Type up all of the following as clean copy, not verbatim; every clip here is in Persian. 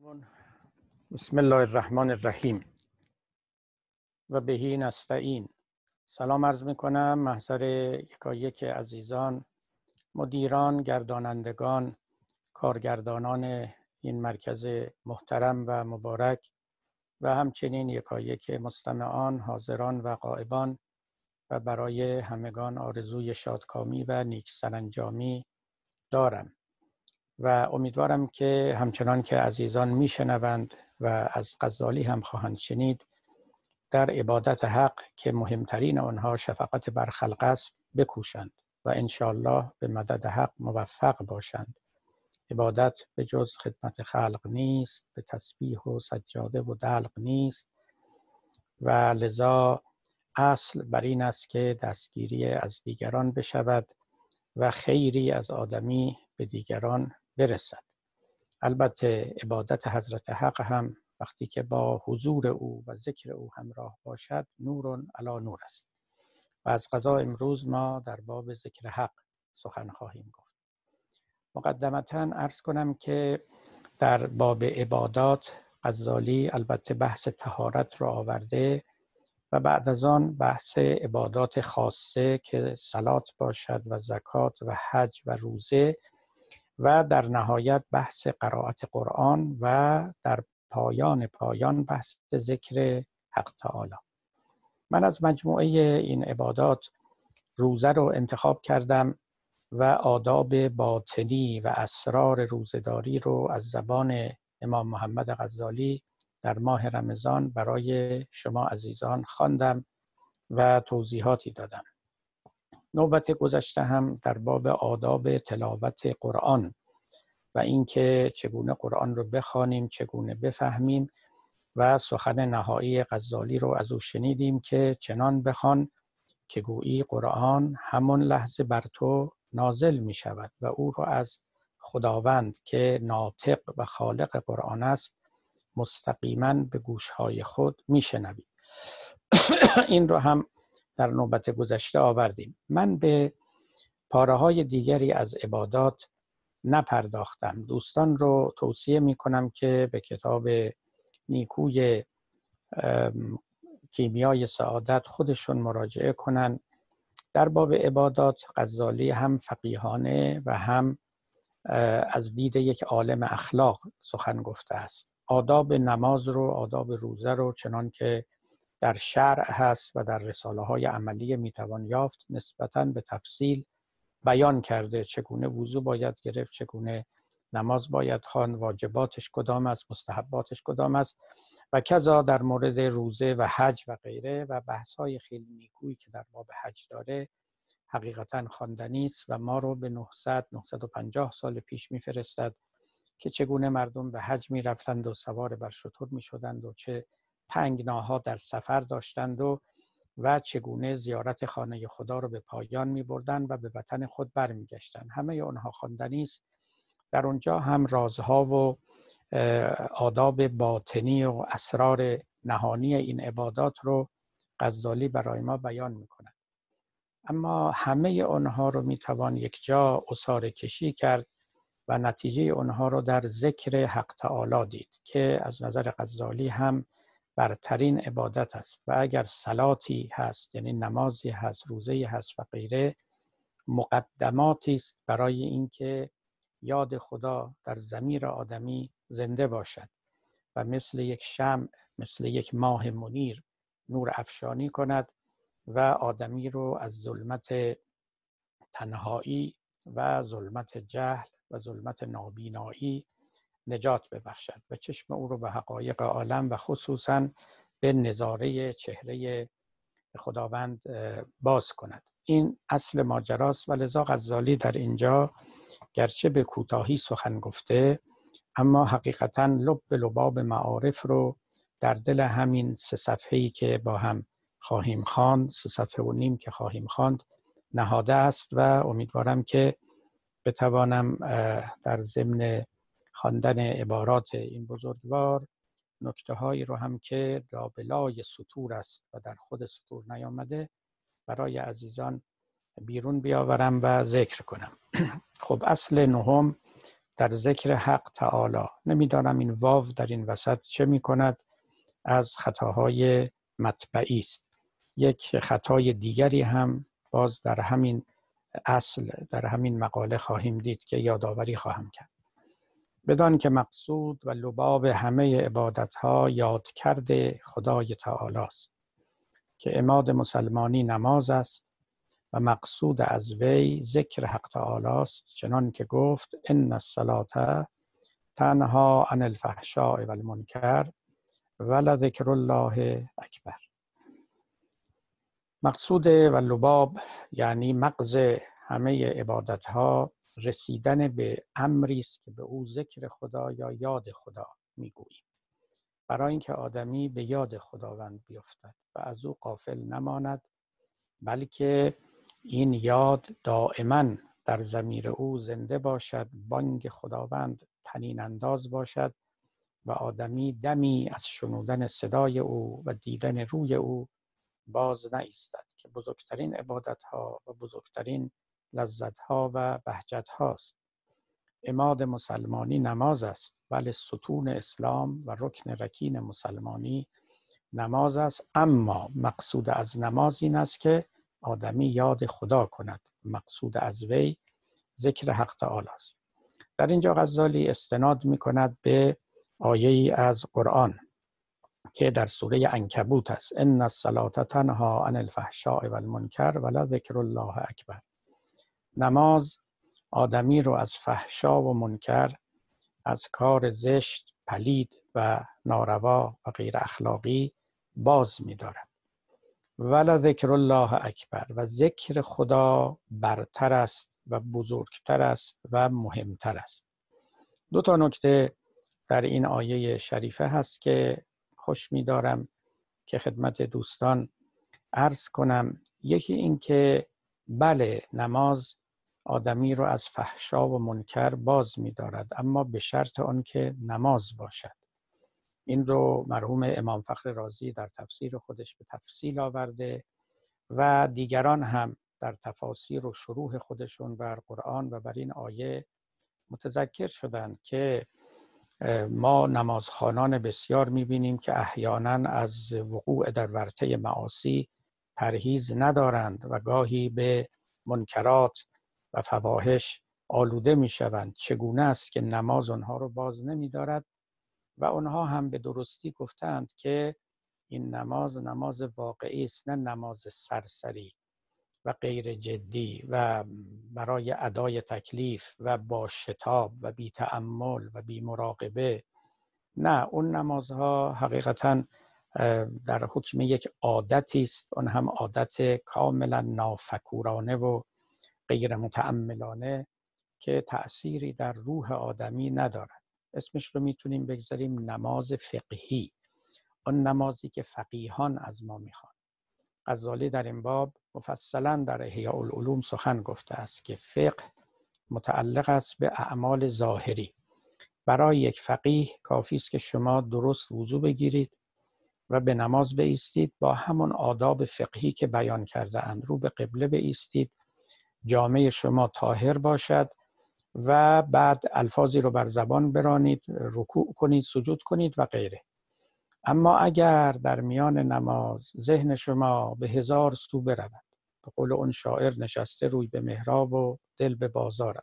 بسم الله الرحمن الرحیم و بهی نستعین. سلام عرض میکنم محضر یکایک عزیزان، مدیران، گردانندگان، کارگردانان این مرکز محترم و مبارک و همچنین یکایک مستمعان، حاضران و غایبان و برای همگان آرزوی شادکامی و نیک سرانجامی دارم و امیدوارم که همچنان که عزیزان میشنوند و از غزالی هم خواهند شنید، در عبادت حق که مهمترین آنها شفقت بر خلق است بکوشند و انشاءالله به مدد حق موفق باشند. عبادت به جز خدمت خلق نیست، به تسبیح و سجاده و دلق نیست و لذا اصل بر این است که دستگیری از دیگران بشود و خیری از آدمی به دیگران برسد. البته عبادت حضرت حق هم وقتی که با حضور او و ذکر او همراه باشد نور علی نور است و از قضا امروز ما در باب ذکر حق سخن خواهیم گفت. مقدمتاً عرض کنم که در باب عبادات غزالی البته بحث طهارت را آورده و بعد از آن بحث عبادات خاصه که صلات باشد و زکات و حج و روزه و در نهایت بحث قرائت قرآن و در پایان بحث ذکر حق تعالی. من از مجموعه این عبادات روزه رو انتخاب کردم و آداب باطنی و اسرار روزه‌داری رو از زبان امام محمد غزالی در ماه رمضان برای شما عزیزان خواندم و توضیحاتی دادم. نوبت گذشته هم در باب آداب تلاوت قرآن و اینکه چگونه قرآن رو بخوانیم، چگونه بفهمیم و سخن نهایی غزالی رو از او شنیدیم که چنان بخوان که گویی قرآن همون لحظه بر تو نازل می شود و او رو از خداوند که ناطق و خالق قرآن است مستقیما به گوشهای خود می شنوید. این رو هم در نوبت گذشته آوردیم. من به پاره‌های دیگری از عبادات نپرداختم. دوستان رو توصیه می کنم که به کتاب نیکوی کیمیای سعادت خودشون مراجعه کنن. در باب عبادات غزالی هم فقیهانه و هم از دید یک عالم اخلاق سخن گفته است. آداب نماز رو، آداب روزه رو چنان که در شرع هست و در رساله های عملی میتوان یافت نسبتاً به تفصیل بیان کرده. چگونه وضو باید گرفت، چگونه نماز باید خواند، واجباتش کدام است، مستحباتش کدام است و کذا در مورد روزه و حج و غیره و بحث‌های خیلی نیکویی که در باب حج داره حقیقتاً خواندنی است و ما رو به 950 سال پیش میفرستد که چگونه مردم به حج میرفتند و سوار بر شتر میشدند و چه تنگناها در سفر داشتند و چگونه زیارت خانه خدا رو به پایان می بردن و به وطن خود برمیگشتن. همه اونها خواندنی است. در اونجا هم رازها و آداب باطنی و اسرار نهانی این عبادات رو غزالی برای ما بیان می کند. اما همه اونها رو می توان یک جا عصاره کشی کرد و نتیجه اونها رو در ذکر حق تعالی دید که از نظر غزالی هم برترین عبادت است و اگر صلاتی هست یعنی نمازی هست، روزه‌ای هست و غیره، مقدماتی است برای اینکه یاد خدا در ضمیر آدمی زنده باشد و مثل یک شمع، مثل یک ماه منیر نور افشانی کند و آدمی رو از ظلمت تنهایی و ظلمت جهل و ظلمت نابینایی نجات ببخشد و چشم او رو به حقایق عالم و خصوصاً به نظاره چهره خداوند باز کند. این اصل ماجراست و لذا غزالی در اینجا گرچه به کوتاهی سخن گفته اما حقیقتاً لب به لباب معارف رو در دل همین 3 صفحه‌ای که با هم خواهیم خواند، 3 صفحه و نیم که خواهیم خواند نهاده است و امیدوارم که بتوانم در ضمن خواندن عبارات این بزرگوار نکته هایی رو هم که لابلای سطور است و در خود سطور نیامده برای عزیزان بیرون بیاورم و ذکر کنم. خب اصل نهم در ذکر حق تعالی. نمیدانم این واو در این وسط چه می کند، از خطاهای مطبعی است. یک خطای دیگری هم باز در همین اصل، در همین مقاله خواهیم دید که یادآوری خواهم کرد. بدان که مقصود و لباب همه عبادتها یاد کرده خدای تعالی است، که عماد مسلمانی نماز است و مقصود از وی ذکر حق تعالی است، چنان که گفت ان الصلاة تنها عن الفحشاء و المنکر ولذکر الله اکبر. مقصود و لباب یعنی مغز همه عبادتها رسیدن به امری است که به او ذکر خدا یا یاد خدا میگوییم، برای اینکه آدمی به یاد خداوند بیفتد و از او غافل نماند، بلکه این یاد دائما در ضمیر او زنده باشد، بانگ خداوند طنین انداز باشد و آدمی دمی از شنودن صدای او و دیدن روی او باز نایستد، که بزرگترین عبادتها و بزرگترین لذتها و بهجتها است. عماد مسلمانی نماز است، بله ستون اسلام و رکن رکین مسلمانی نماز است، اما مقصود از نماز این است که آدمی یاد خدا کند. مقصود از وی ذکر حق تعالی است. در اینجا غزالی استناد می کند به آیه‌ای از قرآن که در سوره عنکبوت است: ان الصلاة تنها عن الفحشاء و المنکر ولذکر الله اکبر. نماز آدمی رو از فحشا و منکر، از کار زشت، پلید و ناروا و غیر اخلاقی باز می دارد. ولذکر الله اکبر، و ذکر خدا برتر است و بزرگتر است و مهمتر است. دو تا نکته در این آیه شریفه هست که خوش می دارم که خدمت دوستان عرض کنم. یکی این که بله، نماز آدمی رو از فحشا و منکر باز می دارد، اما به شرط آن که نماز باشد. این رو مرحوم امام فخر رازی در تفسیر خودش به تفصیل آورده و دیگران هم در تفاسیر و شروح خودشون بر قرآن و بر این آیه متذکر شدند که ما نمازخوانان بسیار می‌بینیم که احیانا از وقوع در ورطه معاصی پرهیز ندارند و گاهی به منکرات و فواحش آلوده می‌شوند. چگونه است که نماز آنها رو باز نمی‌دارد؟ و آنها هم به درستی گفتند که این نماز واقعی است، نه نماز سرسری و غیر جدی و برای ادای تکلیف و با شتاب و بی تأمل و بی مراقبه. نه، اون نمازها حقیقتاً در حکم یک عادتی است، اون هم عادت کاملا نافکورانه و غیر متأملانه که تأثیری در روح آدمی ندارد. اسمش رو میتونیم بگذاریم نماز فقهی، اون نمازی که فقیهان از ما میخوان. غزالی در این باب مفصلا در احیاء العلوم سخن گفته است که فقه متعلق است به اعمال ظاهری. برای یک فقیه کافی است که شما درست وضو بگیرید و به نماز بایستید، با همون آداب فقهی که بیان کرده اند. رو به قبله بایستید، جامه شما طاهر باشد و بعد الفاظی رو بر زبان برانید، رکوع کنید، سجود کنید و غیره. اما اگر در میان نماز ذهن شما به 1000 سو برود، به قول اون شاعر نشسته روی به محراب و دل به بازار،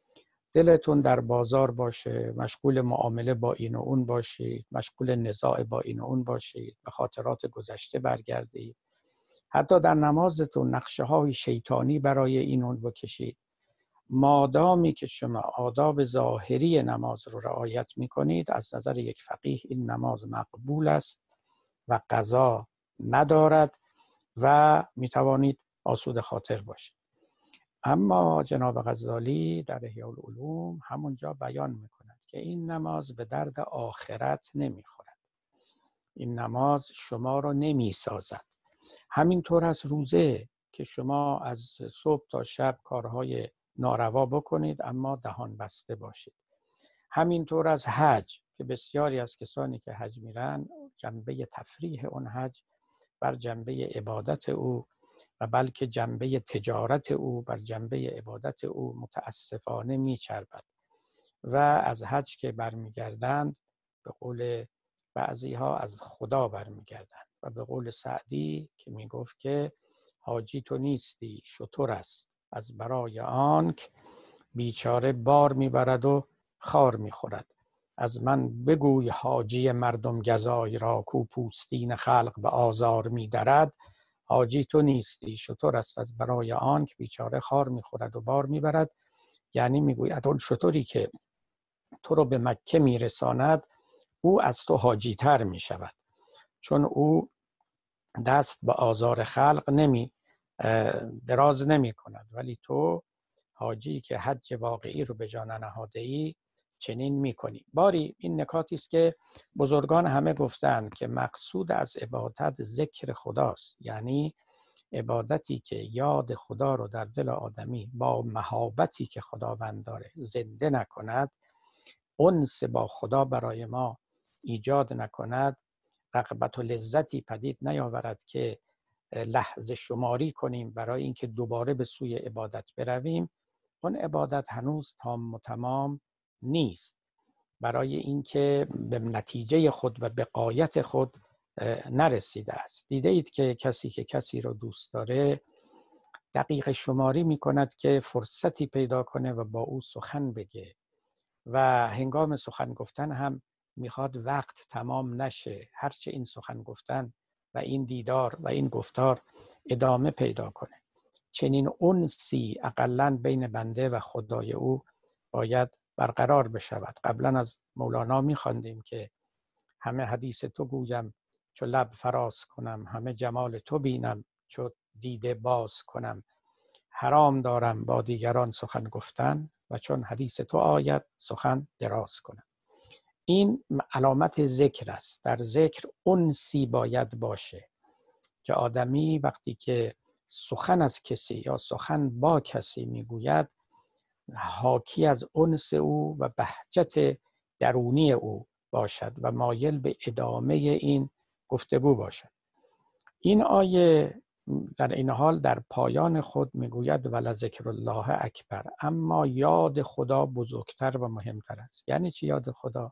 دلتون در بازار باشه، مشغول معامله با این و اون باشید، مشغول نزاع با این و اون باشید، به خاطرات گذشته برگردید، حتی در نمازتون نقشه های شیطانی برای این و اون بکشید، مادامی که شما آداب ظاهری نماز رو رعایت می‌کنید، از نظر یک فقیه این نماز مقبول است و قضا ندارد و می‌توانید آسوده خاطر باشید. اما جناب غزالی در احیاء العلوم همونجا بیان می‌کند که این نماز به درد آخرت نمی‌خورد. این نماز شما رو نمی‌سازد. همینطور از روزه که شما از صبح تا شب کارهای ناروا بکنید اما دهان بسته باشید. همینطور از حج که بسیاری از کسانی که حج میرن جنبه تفریح اون حج بر جنبه عبادت او و بلکه جنبه تجارت او بر جنبه عبادت او متاسفانه میچربد. و از حج که برمیگردند به قول بعضی ها از خدا برمیگردند و به قول سعدی که میگفت که حاجی تو نیستی شتر است از برای آنک بیچاره بار میبرد و خار میخورد. از من بگوی حاجی مردم گزای را کو پوستین خلق به آزار میدرد. حاجی تو نیستی شتر است از برای آنک بیچاره خار میخورد و بار میبرد. یعنی میگوید اون شتری که تو رو به مکه میرساند او از تو حاجی تر میشود، چون او دست به آزار خلق دراز نمی کند، ولی تو حاجی که حج واقعی رو به جا ننهاده ای چنین میکنی. باری این نکاتی است که بزرگان همه گفتند که مقصود از عبادت ذکر خداست، یعنی عبادتی که یاد خدا رو در دل آدمی با مهابتی که خداوند داره زنده نکند، انس با خدا برای ما ایجاد نکند، رغبت و لذتی پدید نیاورد که لحظه شماری کنیم برای اینکه دوباره به سوی عبادت برویم، اون عبادت هنوز تام و تمام نیست، برای اینکه به نتیجه خود و به غایت خود نرسیده است. دیده اید که کسی که کسی رو دوست داره دقیقه شماری می کند که فرصتی پیدا کنه و با او سخن بگه و هنگام سخن گفتن هم میخواد وقت تمام نشه، هرچه این سخن گفتن و این دیدار و این گفتار ادامه پیدا کنه. چنین انسی اقلن بین بنده و خدای او باید برقرار بشود. قبلا از مولانا میخواندیم که همه حدیث تو گویم چو لب فراز کنم، همه جمال تو بینم چو دیده باز کنم، حرام دارم با دیگران سخن گفتن و چون حدیث تو آید سخن دراز کنم. این علامت ذکر است. در ذکر انسی باید باشه که آدمی وقتی که سخن از کسی یا سخن با کسی میگوید حاکی از انس او و بهجت درونی او باشد و مایل به ادامه این گفتگو باشد. این آیه در این حال در پایان خود میگوید ولذکر الله اکبر، اما یاد خدا بزرگتر و مهمتر است. یعنی چی یاد خدا؟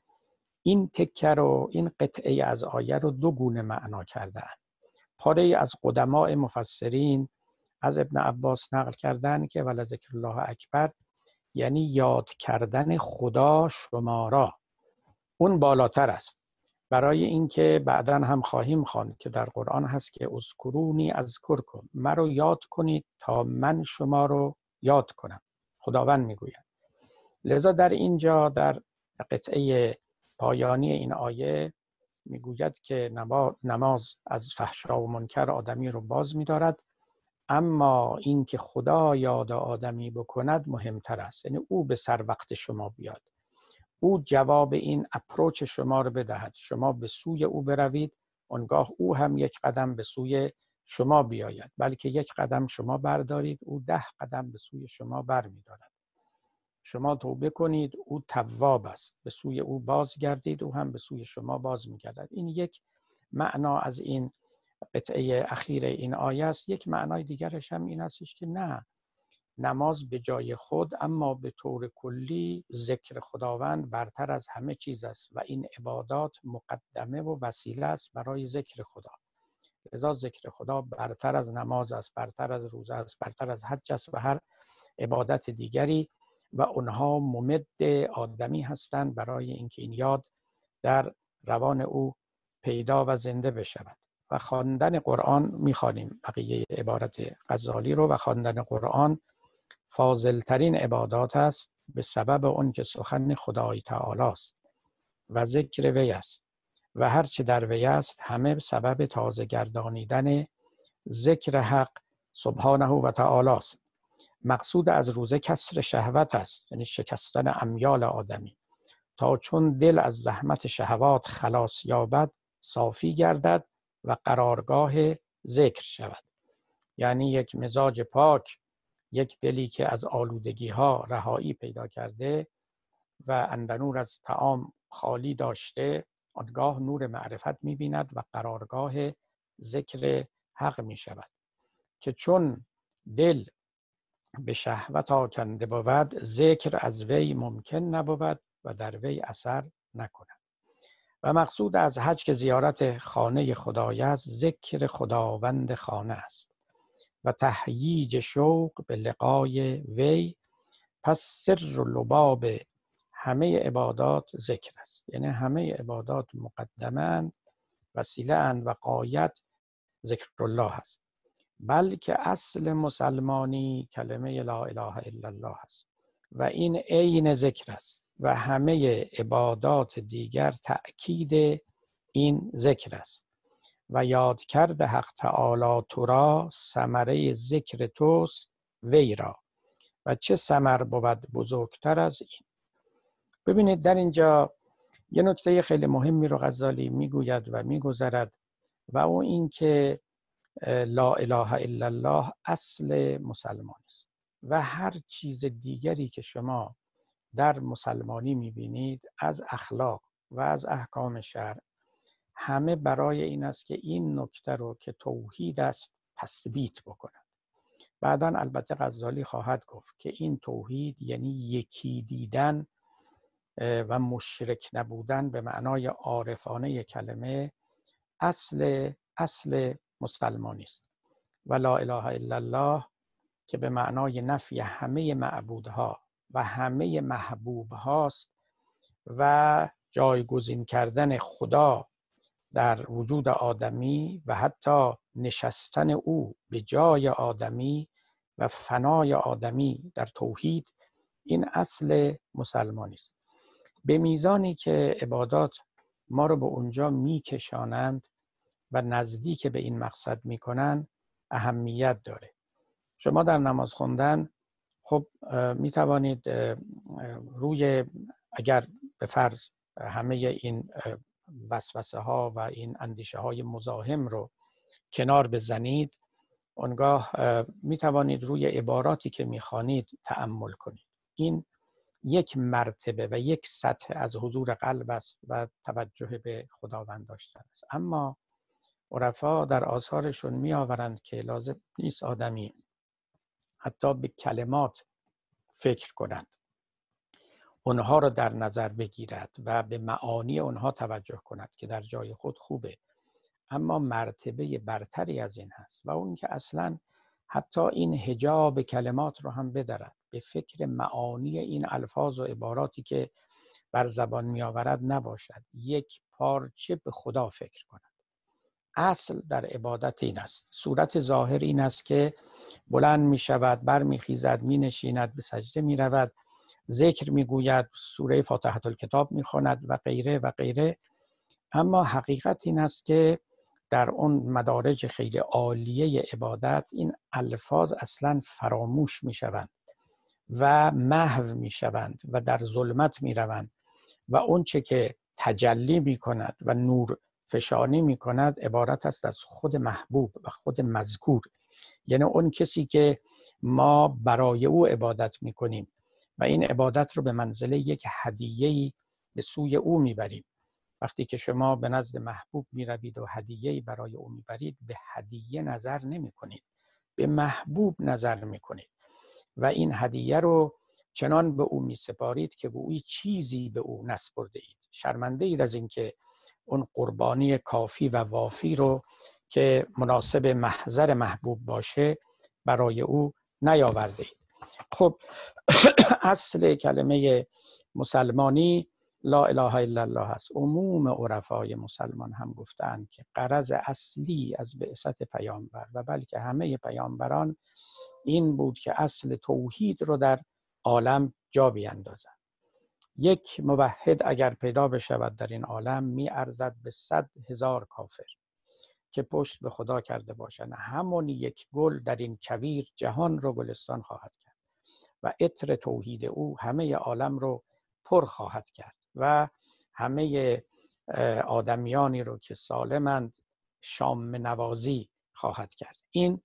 این تکه رو، این قطعه از آیه رو دو گونه معنا کردن. پاره از قدماء مفسرین از ابن عباس نقل کردن که ولذکر الله اکبر یعنی یاد کردن خدا شما را، اون بالاتر است. برای اینکه بعداً هم خواهیم خواند که در قرآن هست که اذکرونی اذکرکم، مرا یاد کنید تا من شما رو یاد کنم، خداوند میگوید. لذا در اینجا در قطعه پایانی این آیه میگوید که نماز از فحشا و منکر آدمی رو باز می‌دارد، اما این که خدا یاد آدمی بکند مهمتر است. یعنی او به سر وقت شما بیاد، او جواب این اپروچ شما رو بدهد، شما به سوی او بروید، آنگاه او هم یک قدم به سوی شما بیاید، بلکه یک قدم شما بردارید او 10 قدم به سوی شما برمی‌دارد. شما توبه کنید او تواب است، به سوی او بازگردید او هم به سوی شما باز می‌گردد. این یک معنا از این قطعه اخیر این آیه است. یک معنای دیگرش هم این استش که نه، نماز به جای خود، اما به طور کلی ذکر خداوند برتر از همه چیز است و این عبادات مقدمه و وسیله است برای ذکر خدا. لذا ذکر خدا برتر از نماز است، برتر از روزه است، برتر از حج است و هر عبادت دیگری، و اونها ممد آدمی هستند برای اینکه این یاد در روان او پیدا و زنده بشود. و خواندن قرآن میخوانیم بقیه عبارت غزالی رو، و خواندن قرآن فاضل ترین عبادات است به سبب اون که سخن خدای تعالی است و ذکر وی است و هرچه در وی است همه سبب تازه گردانیدن ذکر حق سبحانه و تعالی است. مقصود از روزه کسر شهوت است، یعنی شکستن امیال آدمی، تا چون دل از زحمت شهوات خلاص یابد صافی گردد و قرارگاه ذکر شود. یعنی یک مزاج پاک، یک دلی که از آلودگی ها رهایی پیدا کرده و اندنور از طعام خالی داشته، آنگاه نور معرفت می‌بیند و قرارگاه ذکر حق می‌شود، که چون دل به شهوت آکنده بود، ذکر از وی ممکن نبود و در وی اثر نکند. و مقصود از حج که زیارت خانه خدای است، ذکر خداوند خانه است و تهییج شوق به لقای وی. پس سر و لباب همه عبادات ذکر است، یعنی همه عبادات مقدماً، وسیله اند و غایت ذکر الله است. بلکه اصل مسلمانی کلمه لا اله الا الله است و این عین ذکر است و همه عبادات دیگر تأکید این ذکر است. و یاد کرده حق تعالی تو را، ثمره ذکر توست وی را، و چه ثمر بود بزرگتر از این. ببینید در اینجا یه نکته خیلی مهمی رو غزالی میگوید و میگذرد و اون این که لا اله الا الله اصل مسلمان است و هر چیز دیگری که شما در مسلمانی میبینید از اخلاق و از احکام شرع، همه برای این است که این نکته رو که توحید است تثبیت بکنند. بعداً البته غزالی خواهد گفت که این توحید یعنی یکی دیدن و مشرک نبودن به معنای عارفانه کلمه اصل مسلمانی است. و لا اله الا الله که به معنای نفی همه معبودها و همه محبوبهاست و جایگزین کردن خدا در وجود آدمی و حتی نشستن او به جای آدمی و فنای آدمی در توحید، این اصل مسلمانی است. به میزانی که عبادات ما رو به اونجا میکشانند و نزدیک به این مقصد میکنن، اهمیت داره. شما در نماز خوندن خب میتوانید روی، اگر به فرض همه این وسوسه ها و این اندیشه های مزاحم رو کنار بزنید، اونگاه میتوانید روی عباراتی که میخوانید تأمل کنید. این یک مرتبه و یک سطح از حضور قلب است و توجه به خداوند داشتن است. اما عرفا در آثارشون می آورند که لازم نیست آدمی حتی به کلمات فکر کند، اونها رو در نظر بگیرد و به معانی اونها توجه کند که در جای خود خوبه، اما مرتبه برتری از این هست و اون که اصلا حتی این حجاب کلمات رو هم بدرد، به فکر معانی این الفاظ و عباراتی که بر زبان می آورد نباشد، یک پارچه به خدا فکر کند. اصل در عبادت این است. صورت ظاهر این است که بلند می شود، بر می خیزد، می نشیند، به سجده می رود، ذکر می گوید، سوره فاتحه الکتاب می خواند و غیره و غیره. اما حقیقت این است که در اون مدارج خیلی عالیه عبادت این الفاظ اصلا فراموش می شوند و محو می شوند و در ظلمت می روند و اون چه که تجلی می کند و نور فشانی می کند عبارت است از خود محبوب و خود مذکور، یعنی اون کسی که ما برای او عبادت می کنیم و این عبادت رو به منزله یک هدیه‌ای به سوی او می بریم. وقتی که شما به نزد محبوب می روید و هدیه‌ای برای او می برید، به هدیه نظر نمی کنید، به محبوب نظر می کنید و این هدیه رو چنان به او می سپارید که گویی چیزی به او نسپرده اید. شرمنده اید از اینکه اون قربانی کافی و وافی رو که مناسب محضر محبوب باشه برای او نیاورده اید. خب اصل کلمه مسلمانی لا اله الا الله است. عموم عرفای مسلمان هم گفتند که غرض اصلی از بعثت پیامبر و بلکه همه پیامبران این بود که اصل توحید رو در عالم جا بیندازند. یک موحد اگر پیدا بشود در این عالم می ارزد به 100,000 کافر که پشت به خدا کرده باشند. همون یک گل در این کویر جهان رو گلستان خواهد کرد و عطر توحید او همه عالم رو پر خواهد کرد و همه آدمیانی رو که سالمند شام نوازی خواهد کرد. این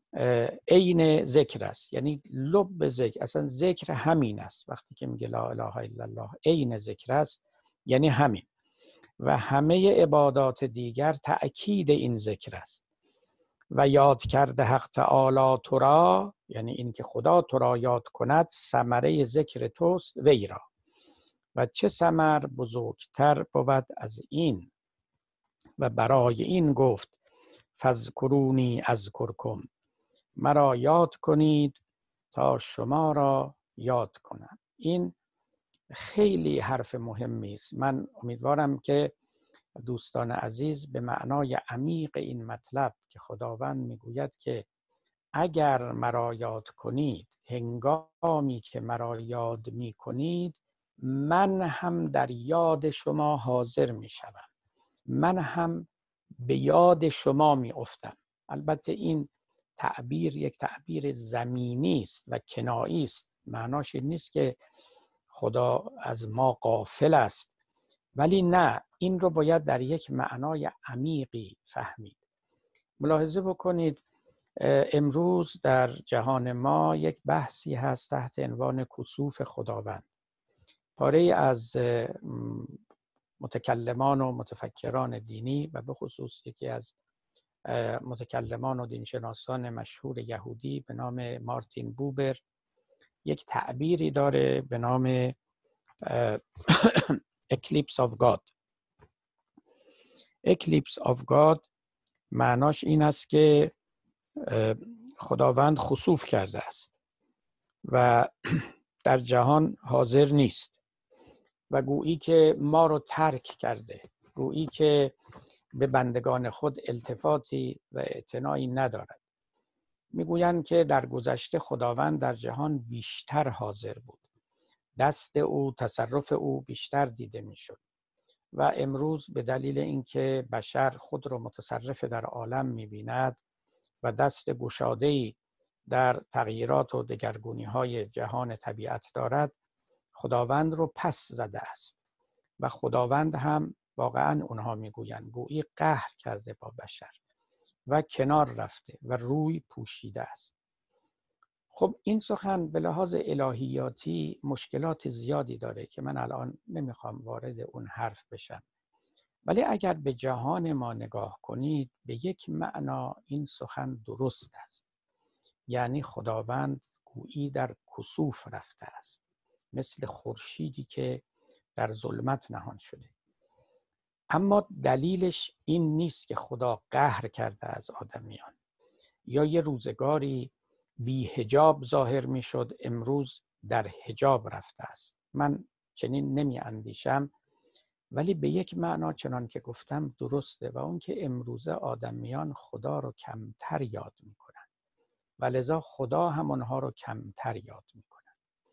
عین ذکر است، یعنی لب ذکر. اصلا ذکر همین است. وقتی که میگه لا اله الا الله عین ذکر است یعنی همین و همه عبادات دیگر تأکید این ذکر است. و یاد کرده حق تعالی تو را، یعنی این که خدا تو را یاد کند، ثمره ذکر توست وی را. و چه ثمر بزرگتر بود از این؟ و برای این گفت فاذکرونی اذکرکم، مرا یاد کنید تا شما را یاد کنم. این خیلی حرف مهمی است. من امیدوارم که دوستان عزیز به معنای عمیق این مطلب که خداوند میگوید که اگر مرا یاد کنید، هنگامی که مرا یاد میکنید، من هم در یاد شما حاضر میشوم، من هم به یاد شما میافتم. البته این تعبیر یک تعبیر زمینی است و کنایی است. معناش این نیست که خدا از ما غافل است، ولی نه، این رو باید در یک معنای عمیقی فهمید. ملاحظه بکنید امروز در جهان ما یک بحثی هست تحت عنوان کسوف خداوند. پاره از متکلمان و متفکران دینی و به خصوص یکی از متکلمان و دینشناسان مشهور یهودی به نام مارتین بوبر یک تعبیری داره به نام Eclipse of God. Eclipse of God معناش این است که خداوند خسوف کرده است و در جهان حاضر نیست و گویی که ما رو ترک کرده، گویی که به بندگان خود التفاتی و اعتنایی ندارد. میگویند که در گذشته خداوند در جهان بیشتر حاضر بود، دست او، تصرف او بیشتر دیده میشد و امروز به دلیل اینکه بشر خود رو متصرف در عالم می‌بیند و دست گشاده‌ای در تغییرات و دگرگونی‌های جهان طبیعت دارد، خداوند رو پس زده است و خداوند هم واقعاً اونها میگویند گویی قهر کرده با بشر و کنار رفته و روی پوشیده است. خب این سخن به لحاظ الهیاتی مشکلات زیادی داره که من الان نمیخوام وارد اون حرف بشم، ولی اگر به جهان ما نگاه کنید به یک معنا این سخن درست است. یعنی خداوند گویی در کسوف رفته است، مثل خورشیدی که در ظلمت نهان شده. اما دلیلش این نیست که خدا قهر کرده از آدمیان یا یه روزگاری بی حجاب ظاهر می شد، امروز در حجاب رفته است. من چنین نمی اندیشم، ولی به یک معنا چنان که گفتم درسته و اون که امروزه آدمیان خدا رو کمتر یاد می کنن و لذا خدا هم اونها رو کمتر یاد می کنن.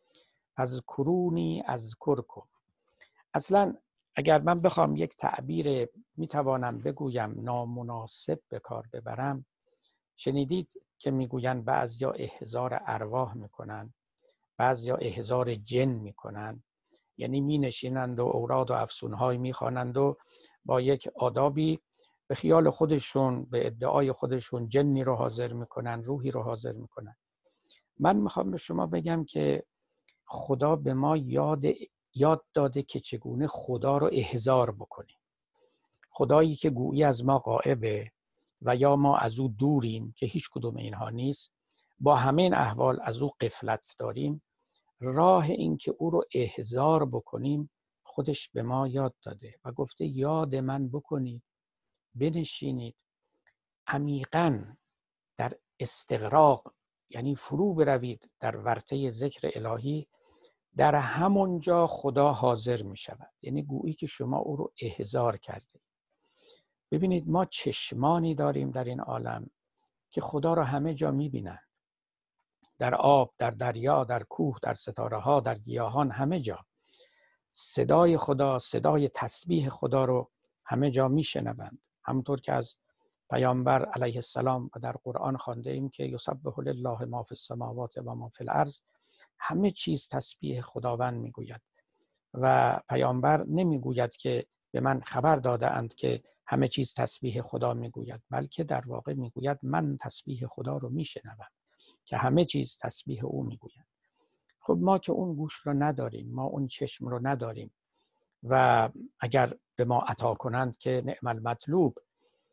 اذکرونی اذکرکم. اصلا اگر من بخوام یک تعبیر می توانم بگویم نامناسب به کار ببرم، شنیدید که میگویند بعضیا احضار ارواح میکنن، بعضیا احضار جن میکنن، یعنی می نشینند و اوراد و افسونهای میخوانند و با یک آدابی به خیال خودشون، به ادعای خودشون جنی رو حاضر میکنن، روحی رو حاضر میکنن. من میخوام به شما بگم که خدا به ما یاد داده که چگونه خدا رو احضار بکنیم. خدایی که گویی از ما غائبه و یا ما از او دوریم که هیچ کدوم اینها نیست، با همین احوال از او غفلت داریم، راه این که او رو احضار بکنیم خودش به ما یاد داده و گفته یاد من بکنید، بنشینید، عمیقاً در استغراق، یعنی فرو بروید در ورطه ذکر الهی. در همونجا خدا حاضر می شود، یعنی گویی که شما او رو احضار کرده. ببینید ما چشمانی داریم در این عالم که خدا را همه جا می‌بینن، در آب، در دریا، در کوه، در ستاره ها، در گیاهان، همه جا صدای خدا، صدای تسبیح خدا رو همه جا میشنوند. همونطور که از پیامبر علیه السلام و در قرآن خوانده ایم که یسبح لله ما فی السماوات و ما فی الارض، همه چیز تسبیح خداوند میگوید و پیامبر نمیگوید که به من خبر داده اند که همه چیز تسبیح خدا میگوید، بلکه در واقع میگوید من تسبیح خدا رو میشنوم که همه چیز تسبیح او میگوید. خب ما که اون گوش رو نداریم، ما اون چشم رو نداریم و اگر به ما عطا کنند که نعم المطلوب،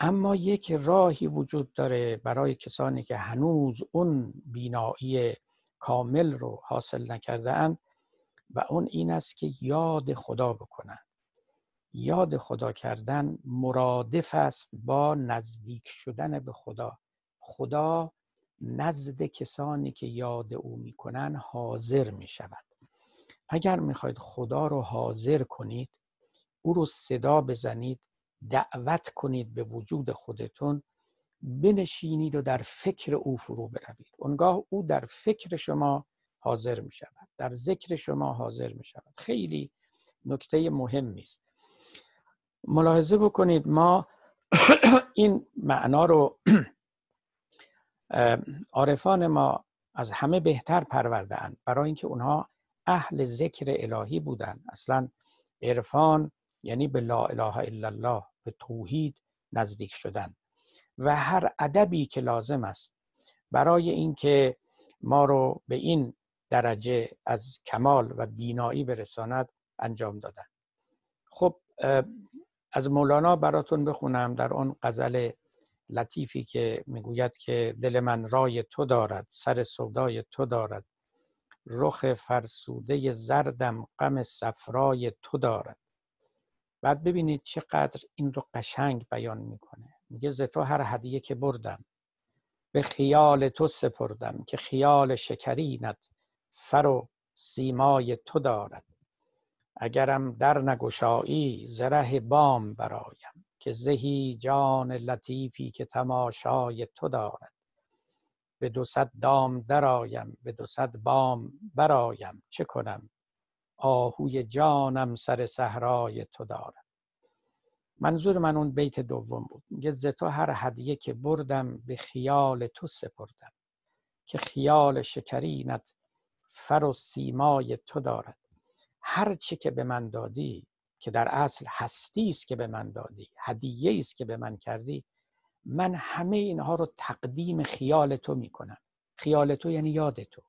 اما یک راهی وجود داره برای کسانی که هنوز اون بینایی کامل رو حاصل نکرده اند و اون این است که یاد خدا بکنن. یاد خدا کردن مرادف است با نزدیک شدن به خدا. خدا نزد کسانی که یاد او میکنن حاضر میشود. اگر میخواید خدا رو حاضر کنید، او رو صدا بزنید، دعوت کنید به وجود خودتون، بنشینید و در فکر او فرو بروید. اونگاه او در فکر شما حاضر می شود، در ذکر شما حاضر می شود. خیلی نکته مهمی است. ملاحظه بکنید ما این معنا رو عارفان ما از همه بهتر پرورده‌اند، برای اینکه اونها اهل ذکر الهی بودند. اصلا عرفان یعنی به لا اله الا الله، به توحید نزدیک شدن و هر ادبی که لازم است برای اینکه ما رو به این درجه از کمال و بینایی برساند انجام دادن. خب از مولانا براتون بخونم در اون غزل لطیفی که میگوید که دل من رای تو دارد، سر سودای تو دارد، رخ فرسوده زردم غم صفرای تو دارد. بعد ببینید چقدر این رو قشنگ بیان میکنه. میگه ز تو هر هدیه که بردم، به خیال تو سپردم، که خیال شکرینت فر و سیمای تو دارد. اگرم در نگشایی ز ره بام برایم، که زهی جان لطیفی که تماشای تو دارد. به 200 دام درآیم، به 200 بام برایم، چه کنم آهوی جانم سر صحرای تو دارد. منظور من اون بیت دوم بود. میگه ز تو هر هدیه که بردم، به خیال تو سپردم، که خیال شکرینت فر و سیمای تو دارد. هر چی که به من دادی، که در اصل هستی است که به من دادی، هدیه است که به من کردی، من همه اینها رو تقدیم خیال تو میکنم. خیال تو یعنی یاد تو.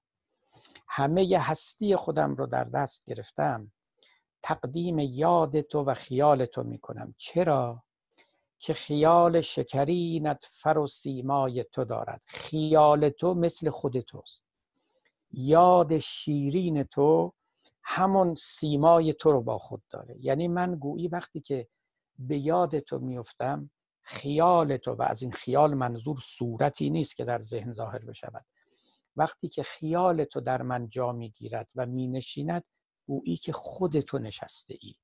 همه ی هستی خودم رو در دست گرفتم، تقدیم یاد تو و خیال تو میکنم. چرا؟ که خیال شکرینت فر و سیمای تو دارد. خیال تو مثل خود توست. یاد شیرین تو همون سیمای تو رو با خود داره. یعنی من گویی وقتی که به یاد تو میفتم، خیال تو، و از این خیال منظور صورتی نیست که در ذهن ظاهر بشود، وقتی که خیال تو در من جا میگیرد و مینشیند، گویی که خود تو نشسته ای.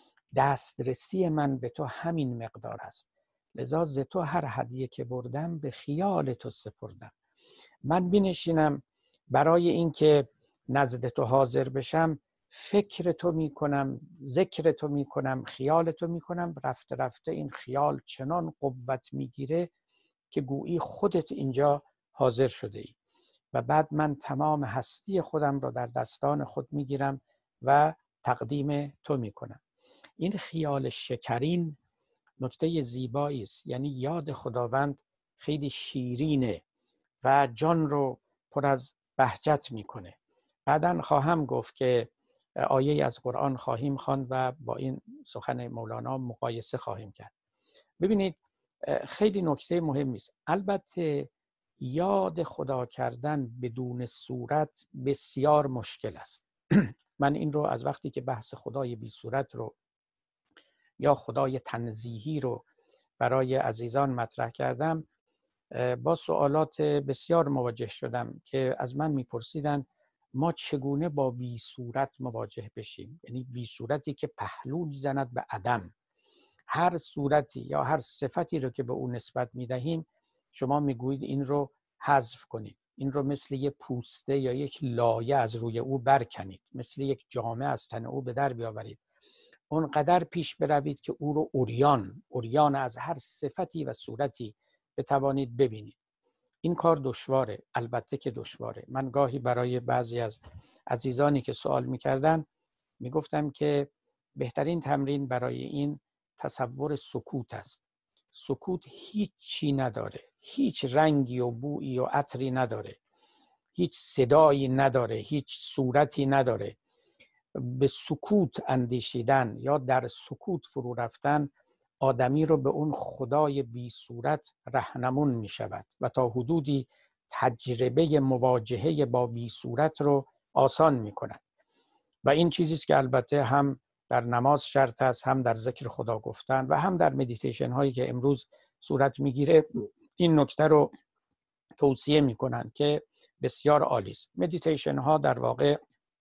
دسترسی من به تو همین مقدار است. لذا ز تو هر هدیه که بردم، به خیال تو سپردم. من بنشینم برای اینکه نزد تو حاضر بشم، فکر تو میکنم، ذکر تو میکنم، خیال تو میکنم. رفته رفته این خیال چنان قوت میگیره که گویی خودت اینجا حاضر شده ای. و بعد من تمام هستی خودم را در دستان خود میگیرم و تقدیم تو میکنم. این خیال شکرین نکته زیبایی است. یعنی یاد خداوند خیلی شیرینه و جان رو پر از بهجت میکنه. بعداً خواهم گفت که آیه از قرآن خواهیم خواند و با این سخن مولانا مقایسه خواهیم کرد. ببینید خیلی نکته مهمی است. البته یاد خدا کردن بدون صورت بسیار مشکل است. من این رو از وقتی که بحث خدای بی صورت رو یا خدای تنزیهی رو برای عزیزان مطرح کردم، با سوالات بسیار مواجه شدم که از من میپرسیدن ما چگونه با بی صورت مواجه بشیم. یعنی بی صورتی که پهلو میزند به عدم. هر صورتی یا هر صفتی رو که به او نسبت میدهیم، شما میگویید این رو حذف کنید، این رو مثل یک پوسته یا یک لایه از روی او برکنید، مثل یک جامه از تن او به در بیاورید. اونقدر پیش بروید که او رو عریان از هر صفتی و صورتی بتوانید ببینید. این کار دشواره، البته که دشواره. من گاهی برای بعضی از عزیزانی که سوال میکردن میگفتم که بهترین تمرین برای این تصور سکوت است. سکوت هیچ چی نداره، هیچ رنگی و بویی و عطری نداره، هیچ صدایی نداره، هیچ صورتی نداره. به سکوت اندیشیدن یا در سکوت فرو رفتن آدمی رو به اون خدای بی صورت رهنمون می شود و تا حدودی تجربه مواجهه با بی صورت رو آسان می کند. و این چیزی است که البته هم در نماز شرط است، هم در ذکر خدا گفتن و هم در مدیتیشن هایی که امروز صورت میگیره این نکته رو توصیه میکنن که بسیار عالی است. مدیتیشن ها در واقع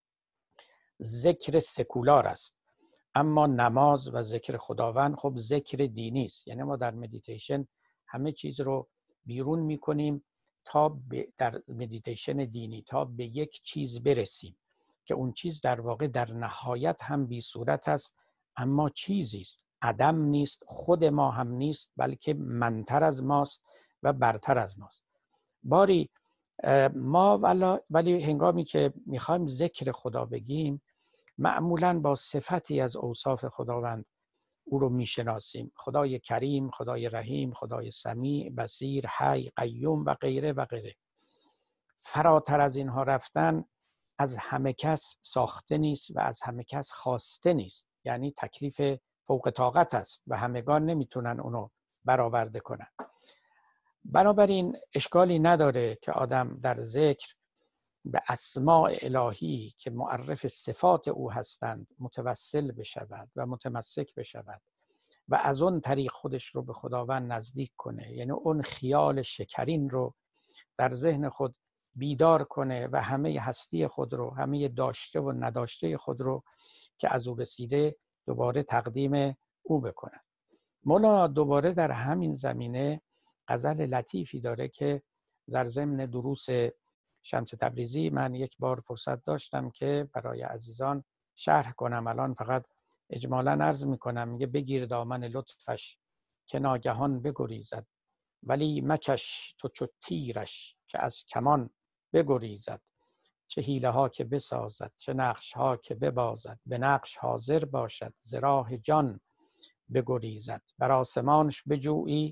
ذکر سکولار است، اما نماز و ذکر خداوند خب ذکر دینی است. یعنی ما در مدیتیشن همه چیز رو بیرون میکنیم تا در مدیتیشن دینی تا به یک چیز برسیم که اون چیز در واقع در نهایت هم بی صورت است، اما چیزی است، عدم نیست، خود ما هم نیست، بلکه منتر از ماست و برتر از ماست. باری ما ولی هنگامی که میخوایم ذکر خدا بگیم معمولاً با صفتی از اوصاف خداوند او رو میشناسیم: خدای کریم، خدای رحیم، خدای سمیع، بصیر، حی، قیوم و غیره و غیره. فراتر از اینها رفتن از همه کس ساخته نیست و از همه کس خواسته نیست، یعنی تکلیف فوق طاقت است و همگان نمیتونن اونو برآورده کنن. بنابراین اشکالی نداره که آدم در ذکر به اسماء الهی که معرف صفات او هستند متوسل بشود و متمسک بشود و از اون طریق خودش رو به خداوند نزدیک کنه، یعنی اون خیال شکرین رو در ذهن خود بیدار کنه و همه هستی خود رو، همه داشته و نداشته خود رو که از او رسیده دوباره تقدیم او بکنه. مولانا دوباره در همین زمینه غزل لطیفی داره که در ضمن دروس شمس تبریزی من یک بار فرصت داشتم که برای عزیزان شرح کنم. الان فقط اجمالاً عرض میکنم. میگه: بگیر دامن لطفش که ناگهان بگریزد، ولی مکش تو چو تیرش که از کمان بگریزد. چه حیله ها که بسازد، چه نقش ها که ببازد، به نقش حاضر باشد ز راه جان بگریزد. بر آسمانش بجویی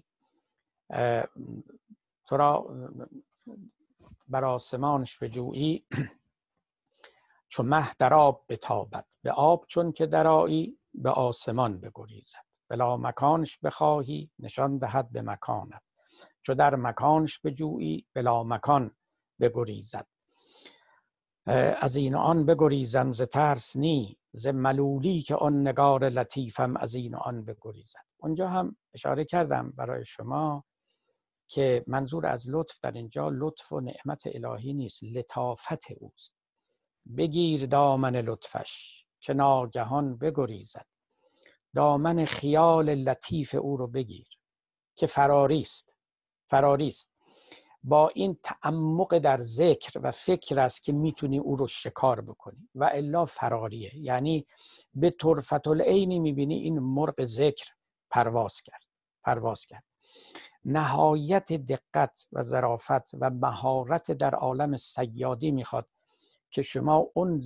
تو را، بر آسمانش بجویی چو مه در آب بتابد، به آب چون که درآیی به آسمان بگریزد. بلا مکانش بخواهی نشان دهد به مکانت، چو در مکانش بجویی بلا مکان بگریزد. از این آن بگریزم ز ترس نی، ز ملولی که آن نگار لطیفم از این آن بگریزد. اونجا هم اشاره کردم برای شما که منظور از لطف در اینجا لطف و نعمت الهی نیست، لطافت اوست. بگیر دامن لطفش که ناگهان بگریزد. دامن خیال لطیف او رو بگیر که فراری است. با این تعمق در ذکر و فکر است که میتونی او رو شکار بکنی و الا فراریه. یعنی به طرفت العین میبینی این مرغ ذکر پرواز کرد. نهایت دقت و ظرافت و مهارت در عالم صیادی میخواد که شما اون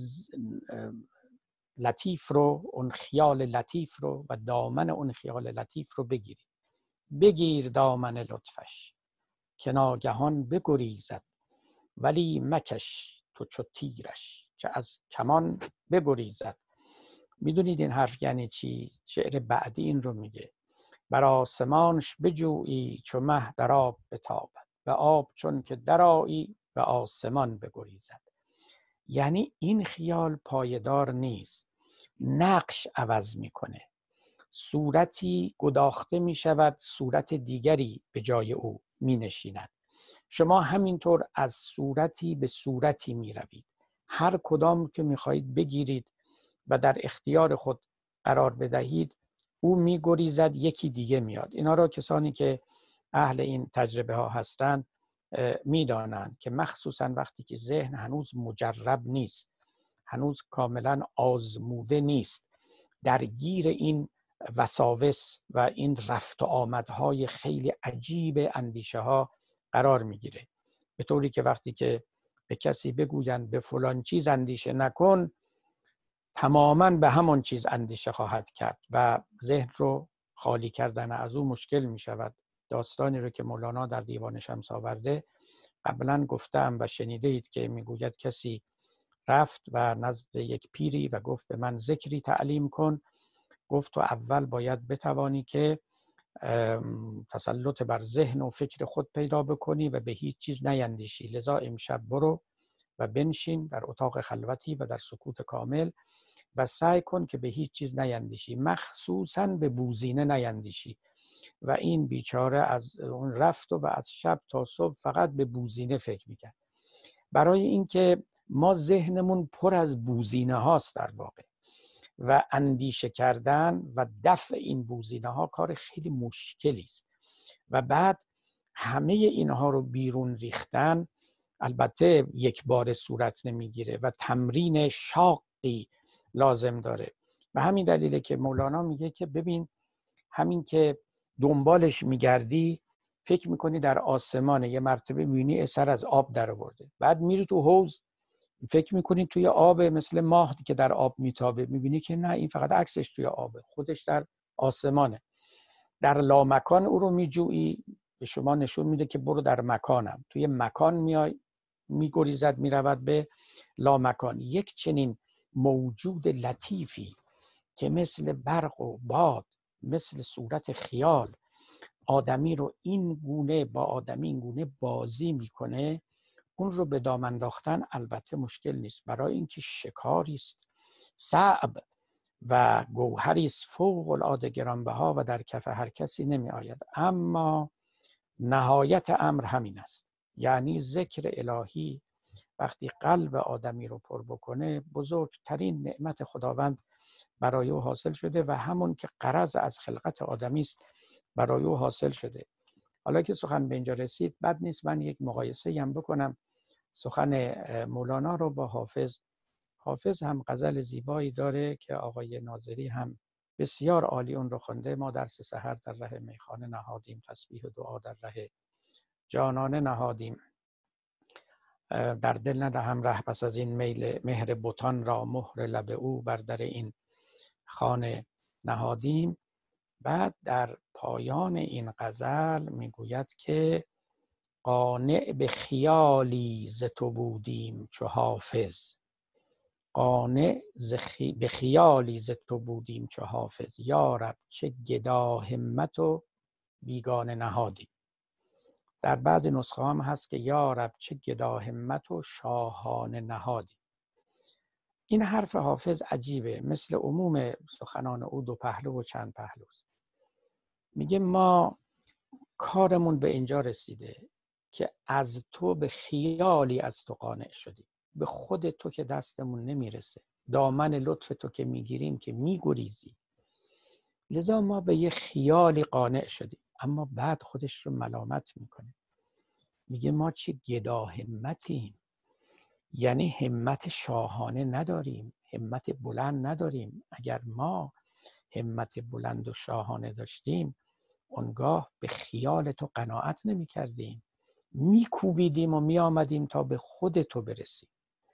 لطیف رو، اون خیال لطیف رو و دامن اون خیال لطیف رو بگیرید. بگیر دامن لطفش که ناگهان بگریزد، ولی مکش تو چو تیرش که از کمان بگریزد. میدونید این حرف یعنی چی؟ شعر بعدی این رو میگه: بر آسمانش بجویی چو مه در آب بتابد، به آب چون که درآیی به آسمان بگریزد. یعنی این خیال پایدار نیست، نقش عوض میکنه، صورتی گداخته میشود، صورت دیگری به جای او مینشیند. شما همینطور از صورتی به صورتی میروید. هر کدام که میخواهید بگیرید و در اختیار خود قرار بدهید، او میگریزد، یکی دیگه میاد. اینا رو کسانی که اهل این تجربه ها هستند میدانند که مخصوصا وقتی که ذهن هنوز مجرب نیست، هنوز کاملا آزموده نیست، درگیر این وساوس و این رفت و آمدهای خیلی عجیب اندیشه ها قرار میگیره. به طوری که وقتی که به کسی بگویند به فلان چیز اندیشه نکن، تماما به همون چیز اندیشه خواهد کرد و ذهن رو خالی کردن از او مشکل می شود. داستانی رو که مولانا در دیوان شمس آورده قبلا گفتم و شنیده اید که میگوید کسی رفت و نزد یک پیری و گفت به من ذکری تعلیم کن. گفت تو اول باید بتوانی که تسلط بر ذهن و فکر خود پیدا بکنی و به هیچ چیز نیندیشی. لذا امشب برو و بنشین در اتاق خلوتی و در سکوت کامل و سعی کن که به هیچ چیز نیندیشی، مخصوصاً به بوزینه نیندیشی. و این بیچاره از اون رفت و از شب تا صبح فقط به بوزینه فکر میکرد. برای اینکه ما ذهنمون پر از بوزینه هاست در واقع و اندیشه کردن و دفع این بوزینه ها کار خیلی مشکلی است و بعد همه اینها رو بیرون ریختن البته یک بار صورت نمیگیره و تمرین شاقی لازم داره. و همین دلیله که مولانا میگه که ببین همین که دنبالش میگردی فکر میکنی در آسمان، یه مرتبه میبینی سر از آب در آورده، بعد میری تو حوض فکر میکنی توی آب مثل ماه که در آب میتابه، میبینی که نه، این فقط عکسش توی آبه، خودش در آسمانه. در لامکان او رو میجویی، به شما نشون میده که برو در مکانم، توی مکان میای میگریزد میرود به لامکان. یک چنین موجود لطیفی که مثل برق و باد، مثل صورت خیال آدمی رو این گونه با آدمی این گونه بازی میکنه، اون رو به دام انداختن البته مشکل نیست، برای اینکه شکاری است صعب و گوهری است فوق العاده گرانبها و در کف هر کسی نمی آید. اما نهایت امر همین است، یعنی ذکر الهی وقتی قلب آدمی رو پر بکنه، بزرگترین نعمت خداوند برای او حاصل شده و همون که غرض از خلقت آدمی است برای او حاصل شده. حالا که سخن به اینجا رسید، بد نیست من یک مقایسه هم بکنم سخن مولانا رو با حافظ. حافظ هم غزل زیبایی داره که آقای ناظری هم بسیار عالی اون رو خونده. ما درس سحر در ره میخانه نهادیم، تسبیح و دعا در ره جانانه نهادیم، در دل ندهم ره پس از این میل مهر بتان را، مهر لب او بر در این خانه نهادیم. بعد در پایان این غزل میگوید که قانع به خیالی ز تو بودیم چو حافظ، قانع به خیالی ز تو بودیم چو حافظ، یارب چه گدا همت و بیگانه نهادیم. در بعضی نسخه هم هست که یارب چه گدا همت و شاهانه نهادیم. این حرف حافظ عجیبه، مثل عموم سخنان او دو پهلو و چند پهلوست. میگه ما کارمون به اینجا رسیده که از تو به خیالی از تو قانع شدیم، به خود تو که دستمون نمیرسه، دامن لطف تو که میگیریم که میگریزی، لذا ما به یه خیالی قانع شدیم. اما بعد خودش رو ملامت میکنه، میگه ما چه گدا همتیم، یعنی همت شاهانه نداریم، همت بلند نداریم. اگر ما همت بلند و شاهانه داشتیم اونگاه به خیال تو قناعت نمی کردیم، می کوبیدیم و می آمدیم تا به خود تو برسیم.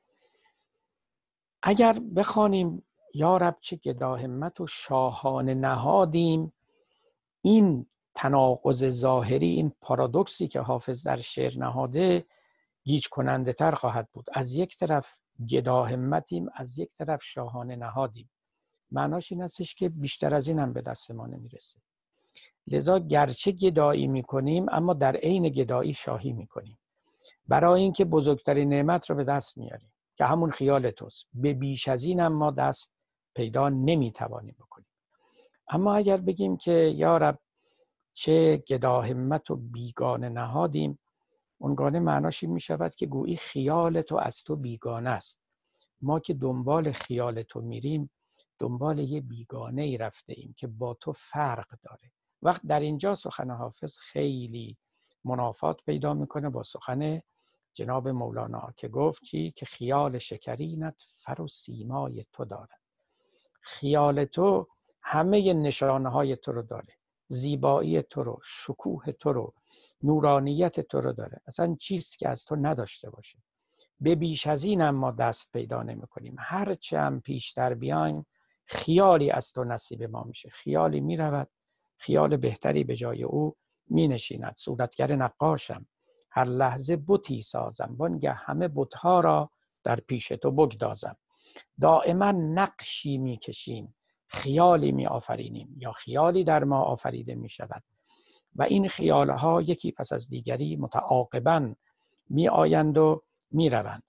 اگر بخوانیم یارب چه گدا همت و شاهانه نهادیم، این تناقض ظاهری، این پارادوکسی که حافظ در شعر نهاده گیج کننده تر خواهد بود. از یک طرف گدا همتیم، از یک طرف شاهانه نهادیم. معناش این هستش که بیشتر از این هم به دست ما نمیرسه. لذا گرچه گدایی میکنیم اما در عین گدایی شاهی میکنیم، برای اینکه بزرگترین نعمت رو به دست میاریم که همون خیال توست. به بیش از این هم ما دست پیدا نمیتوانیم بکنیم. اما اگر بگیم که یارب چه گدا همت و بیگانه نهادیم، اونگانه معناش این میشود که گویی خیال تو از تو بیگانه است. ما که دنبال خیال تو میریم دنبال یه بیگانه ای رفته ایم که با تو فرق داره. وقت در اینجا سخن حافظ خیلی منافات پیدا میکنه با سخن جناب مولانا که گفت چی؟ که خیال شکرینت فر و سیمای تو دارد. خیال تو همه نشانه های تو رو داره، زیبایی تو رو، شکوه تو رو، نورانیت تو رو داره. اصلا چیست که از تو نداشته باشه. به بیش از این هم ما دست پیدا نمی کنیم. هرچه هم پیشتر بیایم خیالی از تو نصیب ما میشه. خیالی می رود، خیال بهتری به جای او می نشیند. صورتگر نقاشم، هر لحظه بتی سازم، وانگه همه بتها را در پیش تو بگدازم. دائما نقشی می کشیم خیالی می آفرینیم یا خیالی در ما آفریده می شود و این خیالها یکی پس از دیگری متعاقباً می آیند و می روند.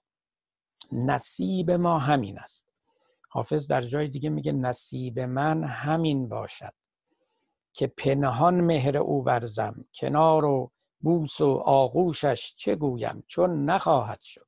نصیب ما همین است. حافظ در جای دیگه میگه نصیب من همین باشد که پنهان مهر او ورزم، کنار و بوس و آغوشش چه گویم چون نخواهد شد.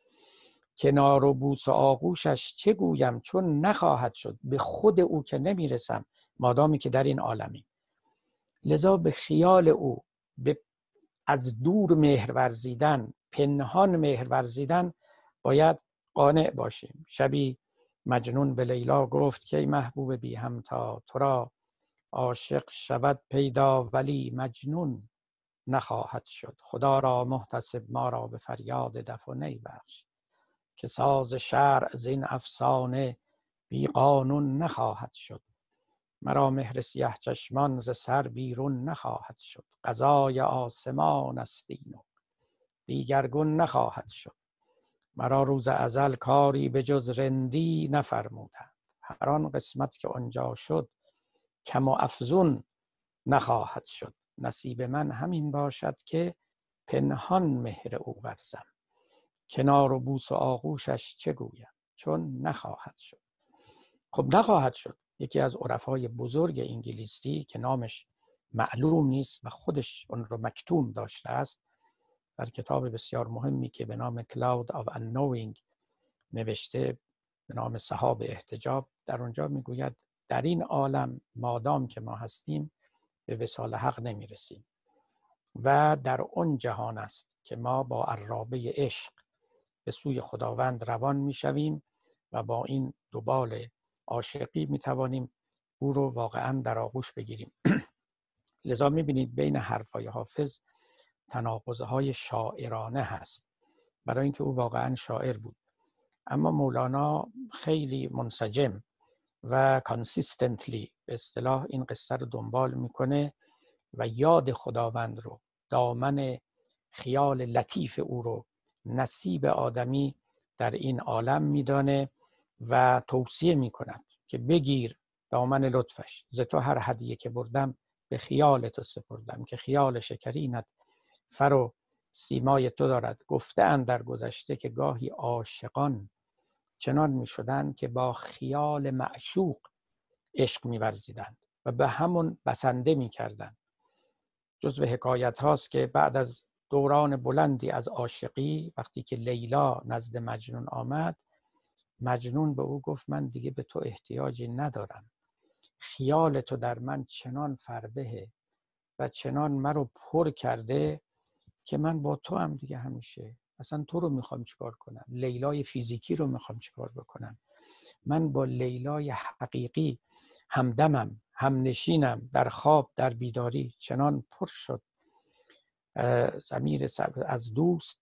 کنار و بوس و آغوشش چه گویم چون نخواهد شد. به خود او که نمیرسم مادامی که در این عالمی. لذا به خیال او، به از دور مهر ورزیدن، پنهان مهر ورزیدن باید قانع باشیم. شبی مجنون به لیلا گفت که ای محبوب بی همتا، تو را عاشق شود پیدا ولی مجنون نخواهد شد. خدا را محتسب ما را به فریاد دف و نی بخش، که ساز شرع زین افسانه بی قانون نخواهد شد. مرا مهر سیه چشمان ز سر بیرون نخواهد شد. قضای آسمان است این و دیگرگون نخواهد شد. مرا روز ازل کاری به جز رندی نفرمودند. هر آن قسمت که آنجا شد کم و افزون نخواهد شد. نصیب من همین باشد که پنهان مهر او ورزم، کنار و بوس و آغوشش چه گویم چون نخواهد شد. خب نخواهد شد. یکی از عرفای بزرگ انگلیسی که نامش معلوم نیست و خودش اون رو مکتوم داشته است، در کتاب بسیار مهمی که به نام Cloud of Unknowing نوشته، به نام سحاب احتجاب، در اونجا میگوید در این عالم مادام که ما هستیم به وصال حق نمیرسیم و در اون جهان است که ما با عرابه عشق به سوی خداوند روان میشویم و با این دوبال عاشقی میتوانیم او رو واقعا در آغوش بگیریم. لذا میبینید بین حرفای حافظ تناقض‌های شاعرانه هست، برای اینکه او واقعا شاعر بود. اما مولانا خیلی منسجم و کانسیستنتلی به اصطلاح این قصه رو دنبال میکنه و یاد خداوند رو، دامن خیال لطیف او رو نصیب آدمی در این عالم میدانه و توصیه میکند که بگیر دامن لطفش. ز تو هر هدیه که بردم به خیال تو سپردم، که خیال شکرینت فر و سیمای تو دارد. گفته اند در گذشته که گاهی عاشقان چنان می شدند که با خیال معشوق عشق می ورزیدند و به همون بسنده می کردند. جزو حکایت هاست که بعد از دوران بلندی از عاشقی، وقتی که لیلا نزد مجنون آمد، مجنون به او گفت من دیگه به تو احتیاجی ندارم. خیال تو در من چنان فربهه و چنان مرا پر کرده که من با تو هم دیگه همیشه. اصلا تو رو میخوام چیکار کنم؟ لیلای فیزیکی رو میخوام چیکار بکنم؟ من با لیلای حقیقی همدمم، همنشینم، در خواب در بیداری. چنان پر شد ضمیر از دوست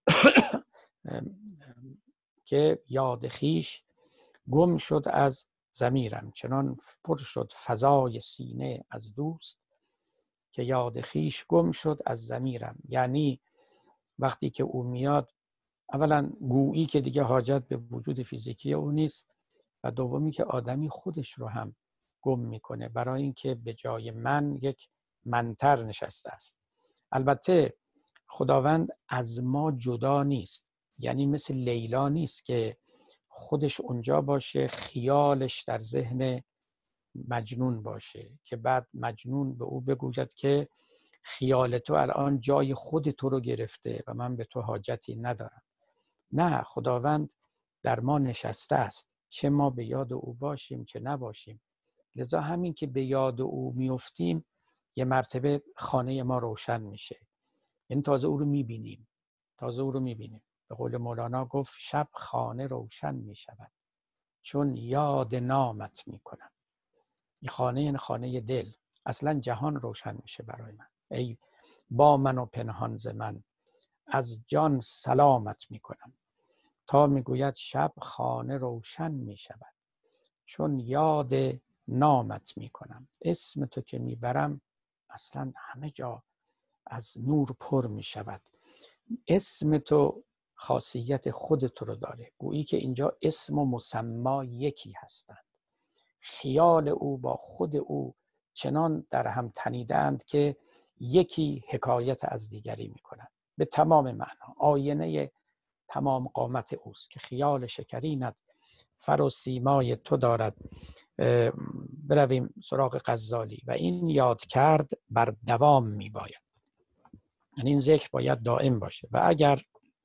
که یاد خیش گم شد از ضمیرم. چنان پر شد فضای سینه از دوست که یاد خیش گم شد از ضمیرم. یعنی وقتی که او میاد، اولا گویی که دیگه حاجت به وجود فیزیکی او نیست و دومی که آدمی خودش رو هم گم میکنه، برای اینکه به جای من یک منتر نشسته است. البته خداوند از ما جدا نیست، یعنی مثل لیلا نیست که خودش اونجا باشه، خیالش در ذهن مجنون باشه که بعد مجنون به او بگوید که خیال تو الان جای خود تو رو گرفته و من به تو حاجتی ندارم. نه، خداوند در ما نشسته است، چه ما به یاد او باشیم چه نباشیم. لذا همین که به یاد او میفتیم یه مرتبه خانه ما روشن میشه، یعنی تازه او رو میبینیم. به قول مولانا گفت شب خانه روشن میشود چون یاد نامت میکنم. این خانه یعنی خانه دل. اصلا جهان روشن میشه برای من. ای با من و پنهان ز من، از جان سلامت میکنم. تا میگوید شب خانه روشن میشود چون یاد نامت میکنم. اسم تو که میبرم اصلا همه جا از نور پر میشود. اسم تو خاصیت خود تو رو داره، گویی که اینجا اسم و مسما یکی هستند. خیال او با خود او چنان در هم تنیدند که یکی حکایت از دیگری می‌کند. به تمام معنا آینه تمام قامت اوست که خیال شکرینت فر و سیمای تو دارد. برویم سراغ غزالی. و این یاد کرد بر دوام میباید، یعنی این ذکر باید دائم باشه و اگر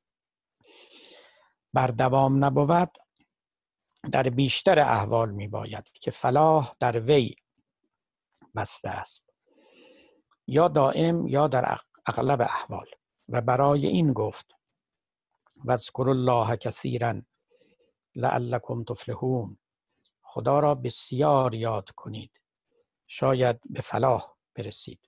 بر دوام نبود در بیشتر احوال میباید که فلاح در وی بسته است، یا دائم یا در اغلب احوال. و برای این گفت واذکروا الله کثیرا لعلکم تفلحون، خدا را بسیار یاد کنید شاید به فلاح برسید.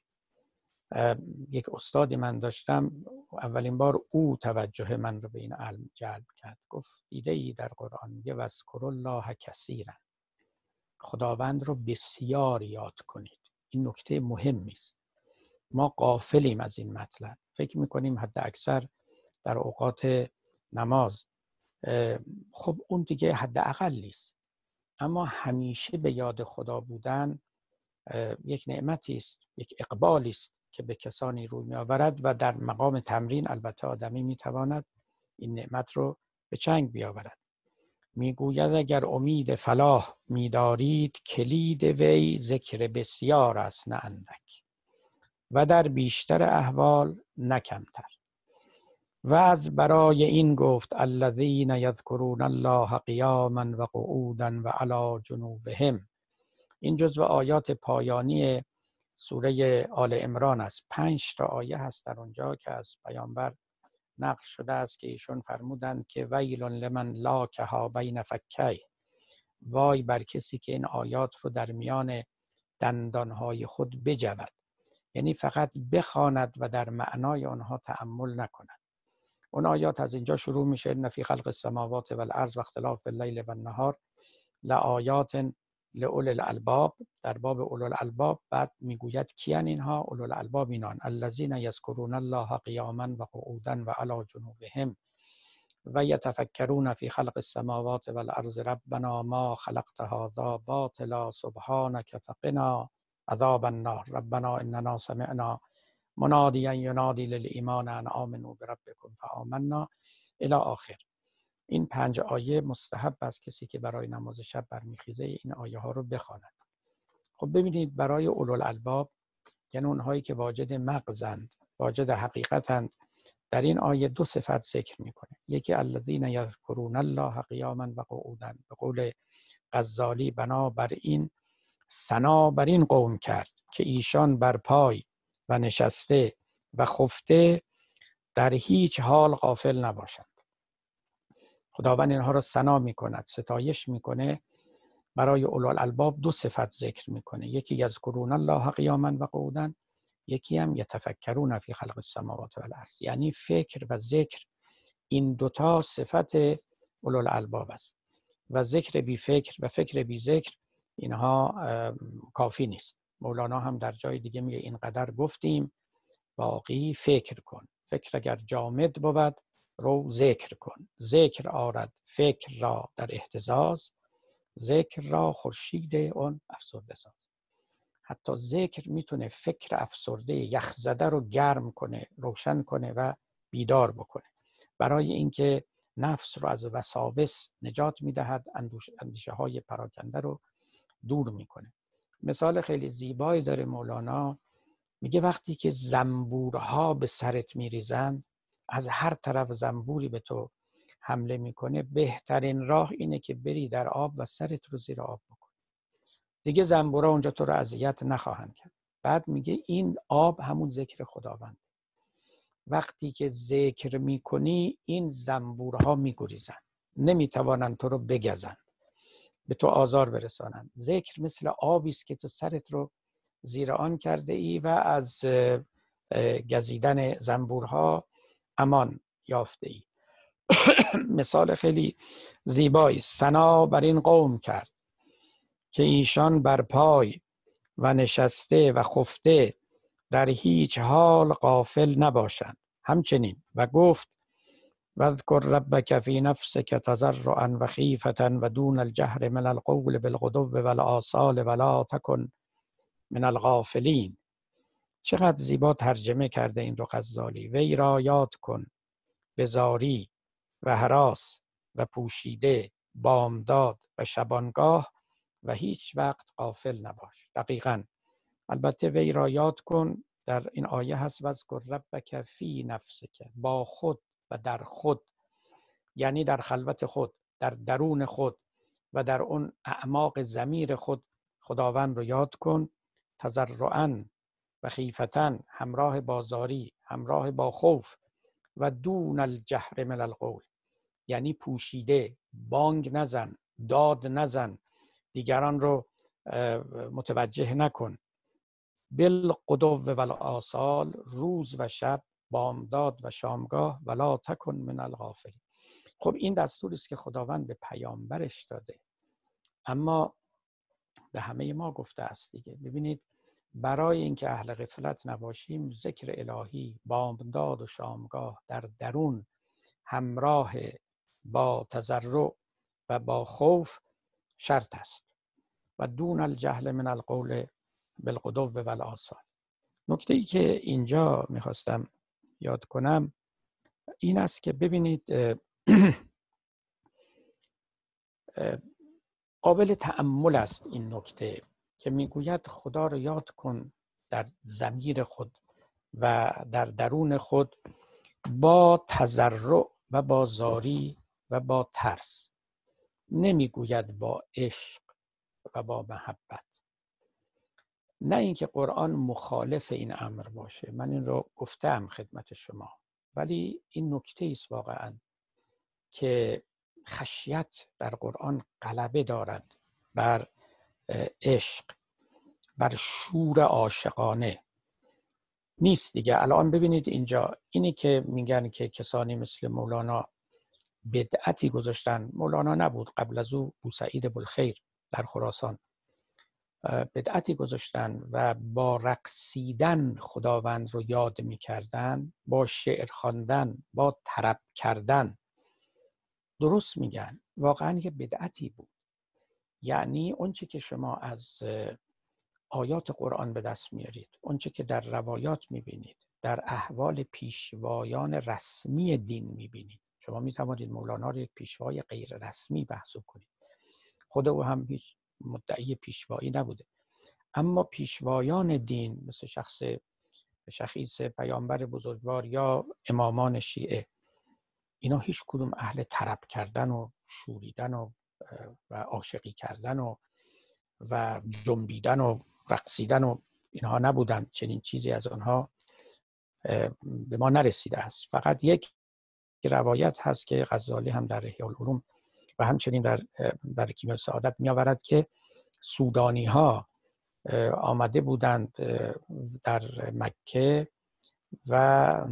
یک استادی من داشتم، اولین بار او توجه من رو به این علم جلب کرد. گفت دیده ای در قرآن میگه واذکروا الله کثیرا، خداوند رو بسیار یاد کنید. این نکته مهمی است. ما غافلیم از این مطلب، فکر میکنیم حد اکثر در اوقات نماز. خب اون دیگه حد اقلی است، اما همیشه به یاد خدا بودن یک نعمتی است، یک اقبالی است که به کسانی روی می‌آورد و در مقام تمرین البته آدمی می‌تواند این نعمت رو به چنگ بیاورد. میگوید اگر امید فلاح می‌دارید کلید وی ذکر بسیار است نه اندک و در بیشتر احوال نه کمتر. و از برای این گفت الذین یذکرون الله قیاما و قعودا و علی جنوبهم. این جزو آیات پایانی سوره آل عمران است. 5 تا آیه هست در اونجا که از پیامبر نقل شده است که ایشون فرمودند که ویل لمن لاکها بین فکی، وای بر کسی که این آیات رو در میان دندانهای خود بجود، یعنی فقط بخواند و در معنای آنها تأمل نکند. اون آیات از اینجا شروع میشه ان فی خلق السماوات والارض و اختلاف اللیل و النهار لآیات لأولی الالباب، در باب اولو الالباب. بعد میگوید کیان اینها؟ اولو الالباب اینان الذین یذکرون الله قیاما و قعودا و علی جنوبهم و یتفکرون فی خلق السماوات والارض ربنا ما خلقت هذا باطلا سبحانک فقنا عذاب النار ربنا اننا سمعنا منادیا ینادی للایمان ان آمنوا بربکم فآمنا الی آخر. این 5 آیه مستحب است کسی که برای نماز شب برمیخیزه این آیه ها رو بخواند. خب ببینید برای اولوالالباب، یعنی اونهایی که واجد مغزند، واجد حقیقتند، در این آیه 2 صفت ذکر میکنه. یکی الذین یذکرون الله قیاما و قعودا، به قول غزالی بنابراین ثنا بر این قوم کرد که ایشان بر پای و نشسته و خفته در هیچ حال غافل نباشند. خداوند اینها را ثنا میکند، ستایش میکنه. برای اولوالالباب 2 صفت ذکر میکنه، یکی یذکرون الله قیاما و قعودا، یکی هم یتفکرون فی خلق السماوات والارض. یعنی فکر و ذکر، این 2 تا صفت اولوالالباب است و ذکر بی فکر و فکر بی ذکر اینها کافی نیست. مولانا هم در جای دیگه میگه اینقدر گفتیم باقی فکر کن، فکر اگر جامد بود رو ذکر کن، ذکر آرد فکر را در اهتزاز، ذکر را خورشید اون افسرده ساز. حتی ذکر میتونه فکر افسرده یخ زده رو گرم کنه، روشن کنه و بیدار بکنه، برای اینکه نفس رو از وساوس نجات میدهد، اندیشه های پراکنده رو دور میکنه. مثال خیلی زیبایی داره مولانا، میگه وقتی که زنبورها به سرت میریزن، از هر طرف زنبوری به تو حمله میکنه، بهترین راه اینه که بری در آب و سرت رو زیر آب بکن، دیگه زنبورها اونجا تو رو اذیت نخواهند کرد. بعد میگه این آب همون ذکر خداوند، وقتی که ذکر میکنی این زنبورها میگریزن، نمیتوانند تو رو بگزن، به تو آزار برسانند. ذکر مثل آبی است که تو سرت رو زیر آن کرده ای و از گزیدن زنبورها امان یافته ای. مثال خیلی زیبایی. ثنا بر این قوم کرد که ایشان بر پای و نشسته و خفته در هیچ حال غافل نباشند. همچنین و گفت واذکر ربک فی نفسک تضرعا و خیفة و دون الجهر من القول بالغدو والآصال ولا تکن من الغافلین. چقدر زیبا ترجمه کرده این رو غزالی. وی را یاد کن به زاری و هراس و پوشیده، بامداد و شبانگاه و هیچ وقت غافل نباش. دقیقاً. البته وی را یاد کن در این آیه هست واذکر ربک فی نفسک، با خود و در خود، یعنی در خلوت خود، در درون خود و در اون اعماق ضمیر خود خداوند رو یاد کن. تضرعاً و خیفتن، همراه با زاری، همراه با خوف. و دون الجهر من القول، یعنی پوشیده، بانگ نزن، داد نزن، دیگران رو متوجه نکن. بالغدو و الآصال، روز و شب، بامداد و شامگاه. ولا تکن من الغافلین. خب این دستوری است که خداوند به پیامبرش داده، اما به همه ما گفته است دیگه. ببینید، برای اینکه اهل غفلت نباشیم، ذکر الهی بامداد و شامگاه در درون، همراه با تضرع و با خوف شرط است. و دون الجهل من القول بالغدو و الآصال. نکته ای که اینجا میخواستم یاد کنم این است که ببینید قابل تأمل است این نکته که میگوید خدا رو یاد کن در ضمیر خود و در درون خود، با تضرع و با زاری و با ترس. نمیگوید با عشق و با محبت. نه اینکه قرآن مخالف این امر باشه، من این رو گفتم خدمت شما، ولی این نکته است واقعا که خشیت در قرآن غلبه دارد بر عشق، بر شور عاشقانه نیست دیگه. الان ببینید اینجا اینی که میگن که کسانی مثل مولانا بدعتی گذاشتن. مولانا نبود، قبل از او بوسعید ابوالخیر در خراسان بدعتی گذاشتن و با رقصیدن خداوند رو یاد میکردن، با شعر خواندن، با طرب کردن. درست میگن، واقعا یه بدعتی بود. یعنی اونچه که شما از آیات قرآن به دست میارید، اونچه که در روایات میبینید، در احوال پیشوایان رسمی دین میبینید. شما میتوانید مولانا رو یک پیشوای غیر رسمی محسوب کنید. خود او هم هیچ مدعی پیشوایی نبوده، اما پیشوایان دین مثل شخیص پیامبر بزرگوار یا امامان شیعه، اینا هیچ کدوم اهل طرب کردن و شوریدن و عاشقی کردن و جنبیدن و رقصیدن و اینها نبودن. چنین چیزی از آنها به ما نرسیده است. فقط یک روایت هست که غزالی هم در احیاء العلوم و همچنین در کیمیای سعادت میآورد که سودانی ها آمده بودند در مکه و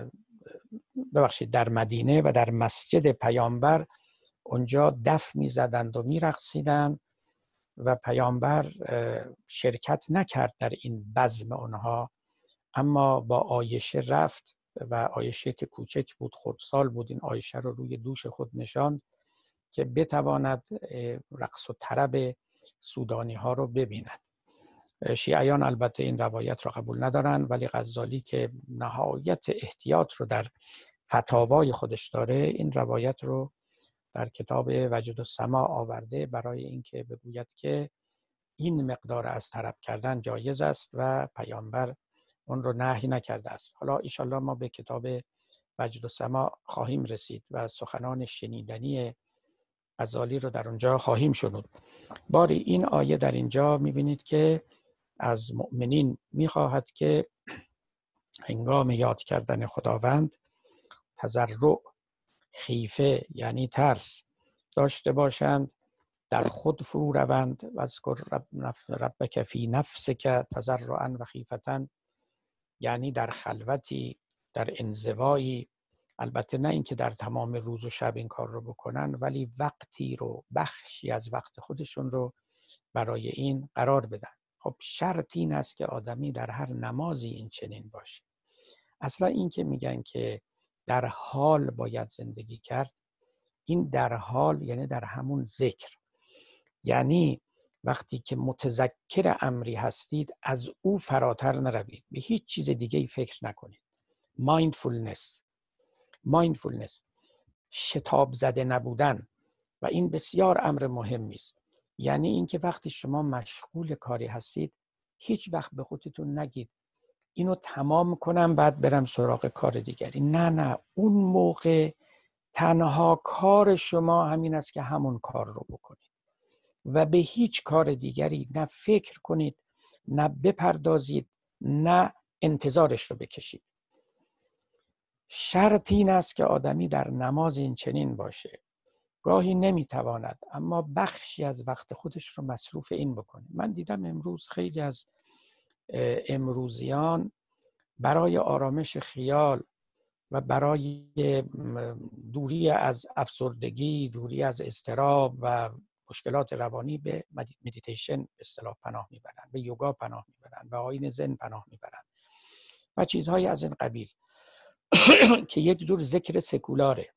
در مدینه و در مسجد پیامبر اونجا دف میزدند و میرقصیدند و پیامبر شرکت نکرد در این بزم آنها، اما با عایشه رفت و عایشه که کوچک بود، خردسال بود، این عایشه رو روی دوش خود نشاند که بتواند رقص و طرب سودانی ها رو ببیند. شیعیان البته این روایت را قبول ندارن، ولی غزالی که نهایت احتیاط رو در فتاوای خودش داره، این روایت رو در کتاب وجد السماع آورده برای اینکه بگوید که این مقدار از طرب کردن جایز است و پیامبر اون رو نهی نکرده است. حالا انشالله ما به کتاب وجد السماع خواهیم رسید و سخنان شنیدنی غزالی رو در اونجا خواهیم شنود. باری این آیه در اینجا میبینید که از مؤمنین میخواهد که هنگام یاد کردن خداوند تضرع، خیفه یعنی ترس داشته باشند، در خود فرو روند. و اذکر ربک فی نفسک تضرعا و خیفتن، یعنی در خلوتی، در انزوایی. البته نه اینکه در تمام روز و شب این کار رو بکنن، ولی وقتی رو، بخشی از وقت خودشون رو برای این قرار بدن. خب شرط این است که آدمی در هر نمازی این چنین باشه. اصلا این که میگن که در حال باید زندگی کرد. این در حال یعنی در همون ذکر، یعنی وقتی که متذکر امری هستید از او فراتر نروید، به هیچ چیز دیگه ای فکر نکنید. مایندفولنس، شتاب زده نبودن، و این بسیار امر مهمی است. یعنی اینکه وقتی شما مشغول کاری هستید هیچ وقت به خودتون نگید اینو تمام کنم بعد برم سراغ کار دیگری. نه، اون موقع تنها کار شما همین است که همون کار رو بکنید و به هیچ کار دیگری نه فکر کنید، نه بپردازید، نه انتظارش رو بکشید. شرط این است که آدمی در نماز این چنین باشه. گاهی نمیتواند اما بخشی از وقت خودش رو مصروف این بکنه. من دیدم امروز خیلی از امروزیان برای آرامش خیال و برای دوری از افسردگی، دوری از اضطراب و مشکلات روانی به مدیتیشن به اصطلاح پناه میبرن، به یوگا پناه میبرن، به آیین زن پناه میبرن و چیزهای از این قبیل که یک جور ذکر سکولاره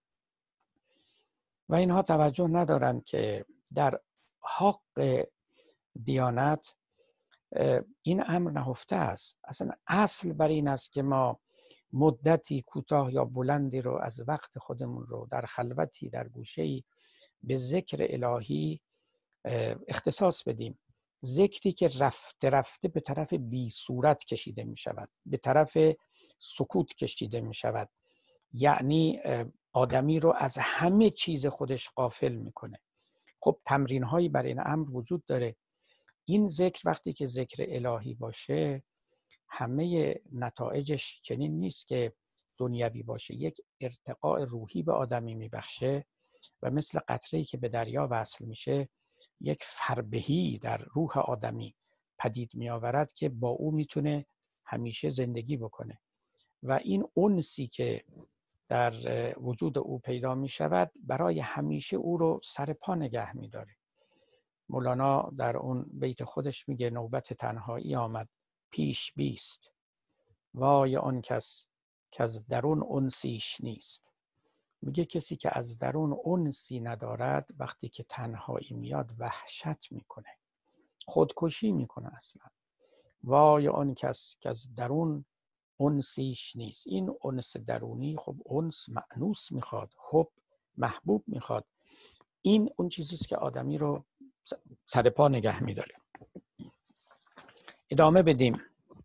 و اینها توجه ندارن که در حق دیانت این امر نهفته است. اصلا اصل بر این است که ما مدتی کوتاه یا بلندی رو از وقت خودمون رو در خلوتی در گوشه‌ای به ذکر الهی اختصاص بدیم. ذکری که رفته رفته به طرف بی صورت کشیده می شود، به طرف سکوت کشیده می شود، یعنی آدمی رو از همه چیز خودش غافل میکنه. خب تمرین هایی برای این امر وجود داره. این ذکر وقتی که ذکر الهی باشه همه نتایجش چنین نیست که دنیوی باشه، یک ارتقاء روحی به آدمی میبخشه و مثل قطره‌ای که به دریا وصل میشه یک فربهی در روح آدمی پدید میآورد که با او میتونه همیشه زندگی بکنه و این انسی که در وجود او پیدا می شود برای همیشه او رو سر پا نگه می داره. مولانا در اون بیت خودش میگه نوبت تنهایی آمد پیش بیست، وای آن کس که از درون انسیش نیست. میگه کسی که از درون انسی ندارد وقتی که تنهایی میاد وحشت میکنه، خودکشی میکنه اصلا. وای آن کس که از درون انسیش نیست. این انس درونی خب انس مأنوس میخواد، حب محبوب میخواد. این اون چیزیست که آدمی رو سر پا نگه میداره. ادامه بدیم.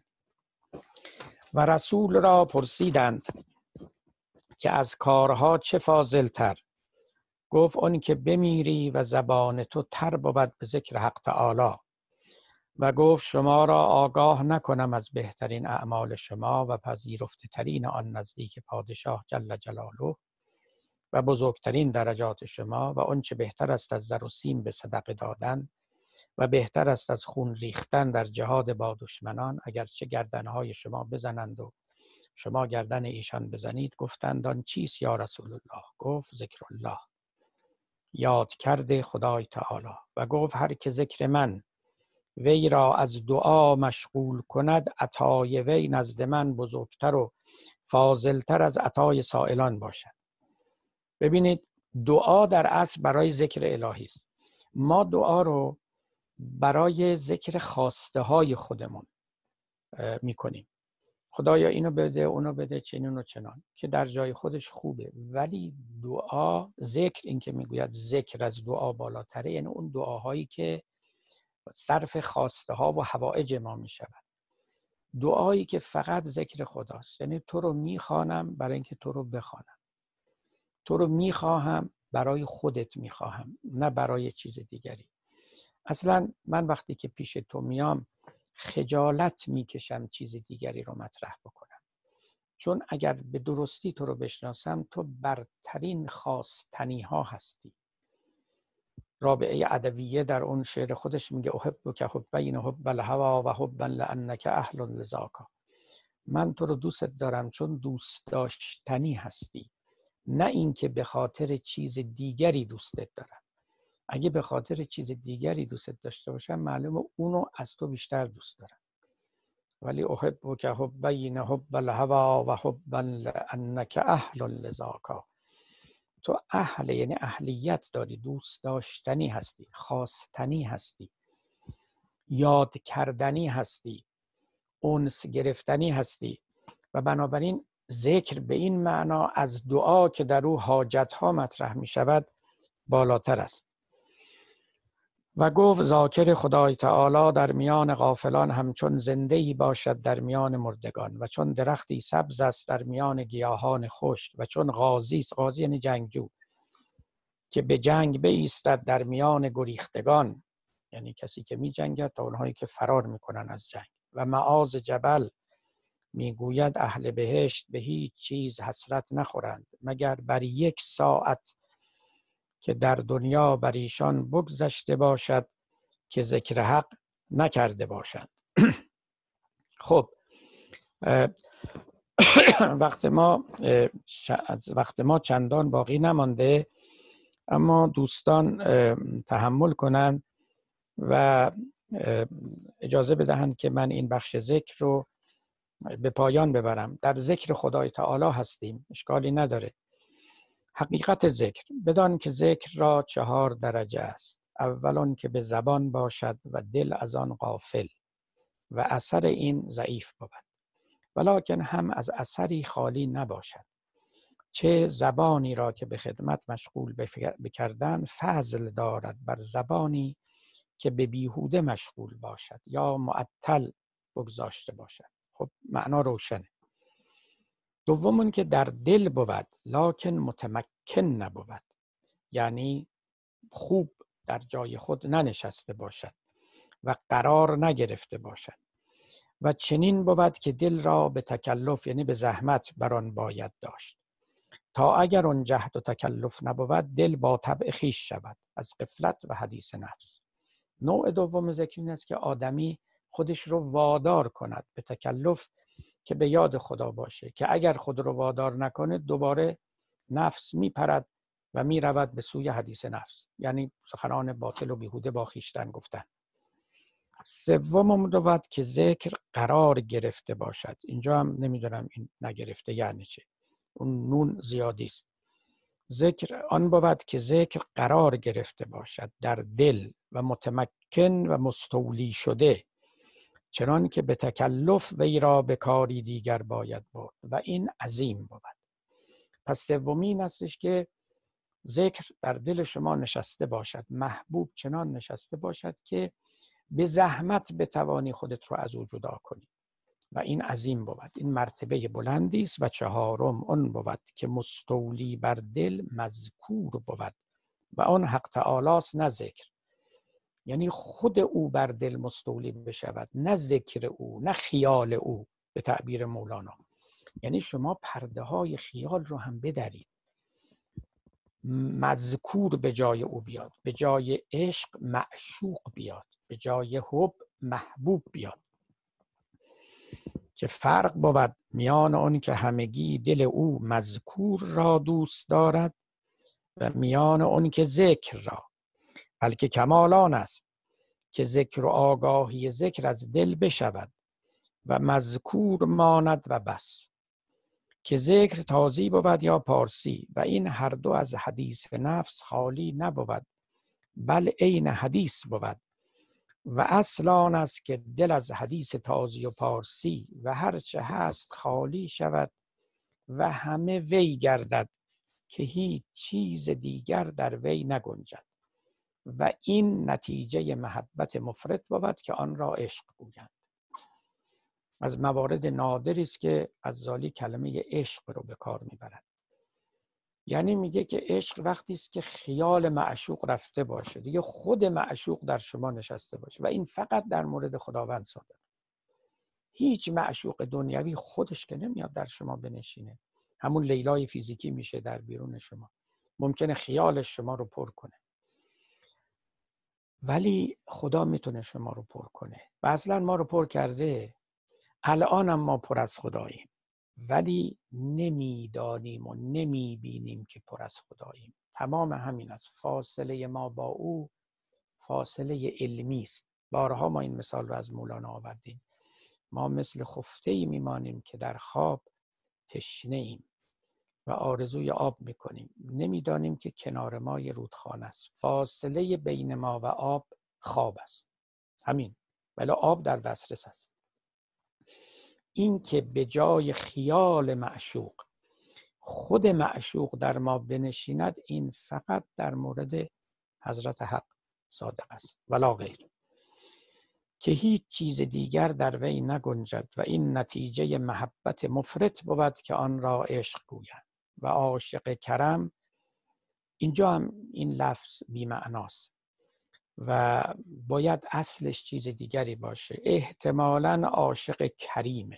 و رسول را پرسیدند که از کارها چه فاضل تر؟ گفت اون که بمیری و زبان تو تر بود به ذکر حق تعالی. و گفت شما را آگاه نکنم از بهترین اعمال شما و پذیرفته ترین آن نزدیک پادشاه جل جلاله و بزرگترین درجات شما و آنچه بهتر است از زر و سیم به صدقه دادن و بهتر است از خون ریختن در جهاد با دشمنان، اگرچه گردنهای شما بزنند و شما گردن ایشان بزنید. گفتند آن چیست یا رسول الله؟ گفت ذکر الله، یاد کرده خدای تعالی. و گفت هر که ذکر من وی را از دعا مشغول کند عطای وی نزد من بزرگتر و فاضلتر از عطای سائلان باشد. ببینید دعا در اصل برای ذکر الهی است. ما دعا رو برای ذکر خواسته های خودمون میکنیم. خدایا اینو بده، اونو بده، چنین و چنان، که در جای خودش خوبه. ولی دعا، ذکر، این که میگوید ذکر از دعا بالاتره، یعنی اون دعاهایی که صرف خواسته ها و حوائج ما می شود. دعایی که فقط ذکر خداست، یعنی تو رو میخوانم برای اینکه تو رو بخوانم، تو رو میخواهم برای خودت میخواهم، نه برای چیز دیگری. اصلا من وقتی که پیش تو میام خجالت میکشم چیز دیگری رو مطرح بکنم، چون اگر به درستی تو رو بشناسم تو برترین خواستنی ها هستی. رابعه عدویه در اون شعر خودش میگه احبک حبین حب الهوی و حبا لانک اهل لذاک. من تو رو دوست دارم چون دوست داشتنی هستی، نه اینکه به خاطر چیز دیگری دوستت دارم. اگه به خاطر چیز دیگری دوستت داشته باشم معلومه اونو از تو بیشتر دوست دارم. ولی احبک حبین حب الهوا و حبا لانک اهل لذاکا. تو اهل یعنی اهلیت داری، دوست داشتنی هستی، خواستنی هستی، یاد کردنی هستی، انس گرفتنی هستی و بنابراین ذکر به این معنا از دعا که در او حاجت ها مطرح می شود بالاتر است. و گفت ذاکر خدای تعالی در میان غافلان همچون زنده‌ای باشد در میان مردگان و چون درختی سبز است در میان گیاهان خشک و چون غازی است، غازی یعنی جنگجو، که به جنگ بایستد در میان گریختگان، یعنی کسی که می جنگد تا اونهایی که فرار میکنن از جنگ. و معاذ جبل میگوید اهل بهشت به هیچ چیز حسرت نخورند مگر بر یک ساعت که در دنیا بر ایشان بگذشته باشد که ذکر حق نکرده باشند. خب وقت ما چندان باقی نمانده، اما دوستان تحمل کنند و اجازه بدهند که من این بخش ذکر رو به پایان ببرم. در ذکر خدای تعالی هستیم، اشکالی نداره. حقیقت ذکر، بدان که ذکر را 4 درجه است. اولون که به زبان باشد و دل از آن غافل و اثر این ضعیف بود، ولکن هم از اثری خالی نباشد. چه زبانی را که به خدمت مشغول بکردن فضل دارد بر زبانی که به بیهوده مشغول باشد یا معطل بگذاشته باشد. خب معنا روشنه. دومون که در دل بود لکن متمکن نبود، یعنی خوب در جای خود ننشسته باشد و قرار نگرفته باشد. و چنین بود که دل را به تکلف یعنی به زحمت بران باید داشت، تا اگر اون جهد و تکلف نبود دل با طبع خویش شود از غفلت و حدیث نفس. نوع دوم ذکر این است که آدمی خودش رو وادار کند به تکلف که به یاد خدا باشه، که اگر خود رو وادار نکنه دوباره نفس میپرد و میرود به سوی حدیث نفس، یعنی سخنان باطل و بیهوده با خویشتن گفتن. سوم بود که ذکر قرار گرفته باشد. اینجا هم نمیدونم این نگرفته یعنی چه، اون نون زیادی است. ذکر آن بود که ذکر قرار گرفته باشد در دل و متمکن و مستولی شده، چنان که به تکلف وی را به کاری دیگر باید برد و این عظیم بود. پس سومین هستش که ذکر در دل شما نشسته باشد، محبوب چنان نشسته باشد که به زحمت بتوانی خودت رو از او جدا کنی و این عظیم بود. این مرتبه بلندی است. و چهارم آن بود که مستولی بر دل مذکور بود و آن حق تعالی است نه ذکر، یعنی خود او بر دل مستولی بشود، نه ذکر او، نه خیال او به تعبیر مولانا. یعنی شما پرده های خیال رو هم بدرید، مذکور به جای او بیاد، به جای عشق معشوق بیاد، به جای حب محبوب بیاد، که فرق بود میان اون که همگی دل او مذکور را دوست دارد و میان اون که ذکر را. بلکه کمال آن است که ذکر و آگاهی ذکر از دل بشود و مذکور ماند و بس، که ذکر تازی بود یا پارسی و این هر دو از حدیث نفس خالی نبود بل عین حدیث بود. و اصل آن است که دل از حدیث تازی و پارسی و هرچه هست خالی شود و همه وی گردد که هیچ چیز دیگر در وی نگنجد و این نتیجه محبت مفرط بود که آن را عشق گویند. از موارد نادری است که غزالی کلمه عشق رو به کار میبرد. یعنی میگه که عشق وقتی است که خیال معشوق رفته باشه، دیگه خود معشوق در شما نشسته باشه و این فقط در مورد خداوند صادق. هیچ معشوق دنیوی خودش که نمیاد در شما بنشینه، همون لیلای فیزیکی میشه در بیرون شما، ممکنه خیالش شما رو پر کنه، ولی خدا میتونه شما رو پر کنه و اصلا ما رو پر کرده. الان هم ما پر از خداییم ولی نمیدانیم و نمیبینیم که پر از خداییم. تمام همین است. فاصله ما با او فاصله علمی است. بارها ما این مثال رو از مولانا آوردیم. ما مثل خفته‌ای میمانیم که در خواب تشنه ایم و آرزوی آب میکنیم. نمیدانیم که کنار ما یه رودخانه است. فاصله بین ما و آب خواب است. همین. ولی آب در دسترس است. این که به جای خیال معشوق خود معشوق در ما بنشیند، این فقط در مورد حضرت حق صادق است ولا غیر، که هیچ چیز دیگر در وی نگنجد و این نتیجه محبت مفرط بود که آن را عشق گویند. و عاشق کرم، اینجا هم این لفظ بی معناست و باید اصلش چیز دیگری باشه. احتمالاً عاشق کریمه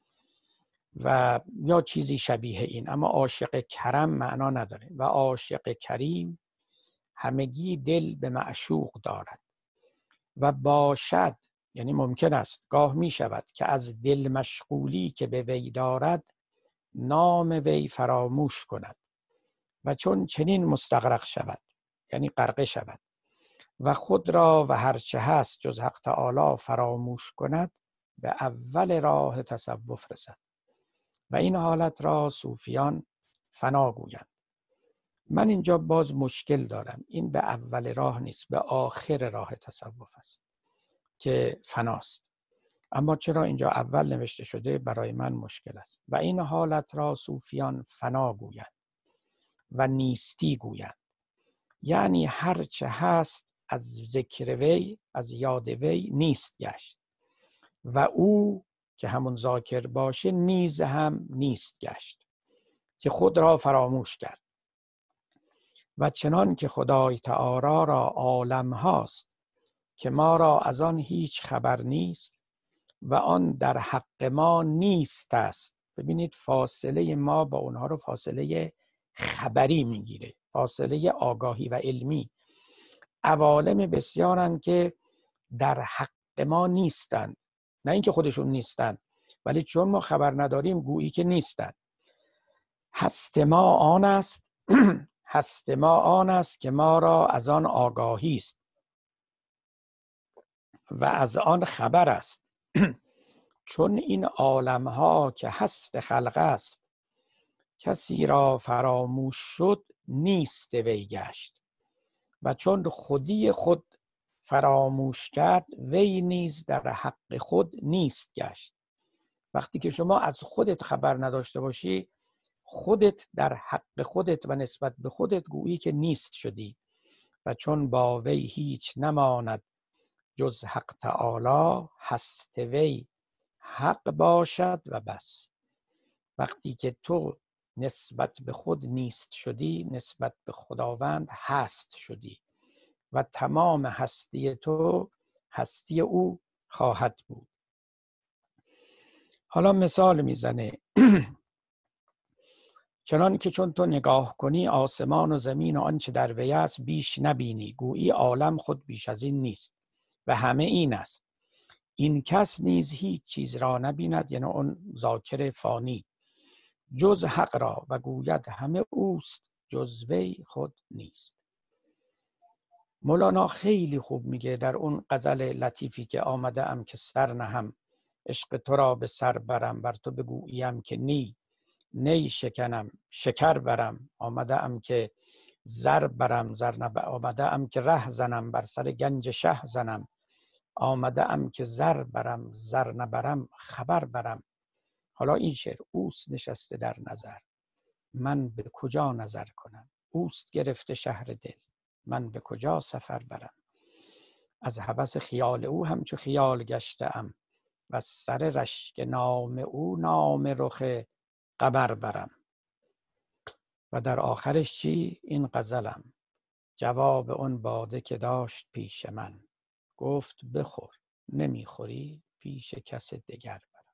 و یا چیزی شبیه این، اما عاشق کرم معنا نداره. و عاشق کریم همگی دل به معشوق دارد و باشد، یعنی ممکن است، گاه می شود که از دل مشغولی که به وی دارد نام وی فراموش کند و چون چنین مستغرق شود، یعنی غرقه شود و خود را و هرچه هست جز حق تعالی فراموش کند، به اول راه تصوف رسد و این حالت را صوفیان فنا گویند. من اینجا باز مشکل دارم. این به اول راه نیست، به آخر راه تصوف است که فناست. اما چرا اینجا اول نوشته شده برای من مشکل است. و این حالت را صوفیان فنا گویند و نیستی گویند، یعنی هرچه هست از ذکر وی، از یاد وی نیست گشت و او که همون ذاکر باشه نیز هم نیست گشت، که خود را فراموش کرد. و چنان که خدای تعالی را عالم هاست که ما را از آن هیچ خبر نیست و آن در حق ما نیست است. ببینید فاصله ما با اونها رو فاصله خبری میگیره، فاصله آگاهی و علمی. عوالم بسیارن که در حق ما نیستند، نه اینکه خودشون نیستند، ولی چون ما خبر نداریم گویی که نیستند. هست ما آن است هست ما آن است که ما را از آن آگاهی است و از آن خبر است. چون این عالمها که هست خلق است، کسی را فراموش شد نیست وی گشت و چون خودی خود فراموش کرد، وی نیز در حق خود نیست گشت. وقتی که شما از خودت خبر نداشته باشی، خودت در حق خودت و نسبت به خودت گویی که نیست شدی و چون با وی هیچ نماند جز حق تعالی، هست وی حق باشد و بس. وقتی که تو نسبت به خود نیست شدی، نسبت به خداوند هست شدی و تمام هستی تو هستی او خواهد بود. حالا مثال میزنه چنان که چون تو نگاه کنی آسمان و زمین و آنچه در وی است بیش نبینی، گویی عالم خود بیش از این نیست و همه این است. این کس نیز هیچ چیز را نبیند، یعنی اون ذاکر فانی، جز حق را و گوید همه اوست، جز وی خود نیست. مولانا خیلی خوب میگه در اون غزل لطیفی که آمده ام که سر نهم، عشق تو را به سر برم، بر تو بگویم که نی شکنم، شکر برم. آمده ام که زر برم، آمده ام که ره زنم، بر سر گنج شه زنم. آمده ام که زر برم، زر نبرم، خبر برم. حالا این شعر، اوست نشسته در نظر، من به کجا نظر کنم؟ اوست گرفته شهر دل، من به کجا سفر برم؟ از هوس خیال او همچو خیال گشته ام و سر رشک نام او نام رخ قمر برم. و در آخرش چی؟ این غزلم جواب اون باده که داشت پیش من، گفت بخور نمیخوری پیش کس دگر برم.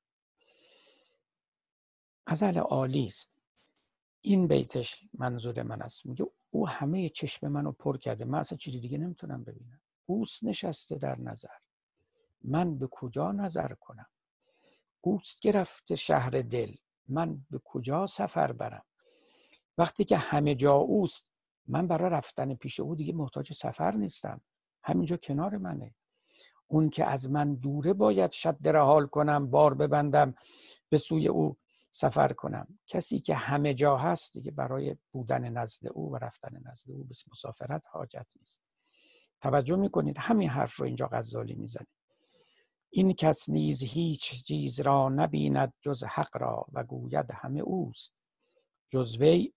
غزل عالی است. این بیتش منظور من است. میگه او همه چشم منو پر کرده، من اصلا چیزی دیگه نمیتونم ببینم. اوست نشسته در نظر، من به کجا نظر کنم؟ اوست گرفته شهر دل، من به کجا سفر برم؟ وقتی که همه جا اوست، من برای رفتن پیش او دیگه محتاج سفر نیستم، همینجا کنار منه. اون که از من دوره باید شد رحال کنم، بار ببندم، به سوی او سفر کنم. کسی که همه جا هست دیگه برای بودن نزد او و رفتن نزد او به مسافرت حاجت نیست. توجه میکنید همین حرف رو اینجا غزالی میزنه. این کس نیز هیچ چیز را نبیند جز حق را، و گوید همه اوست جز وی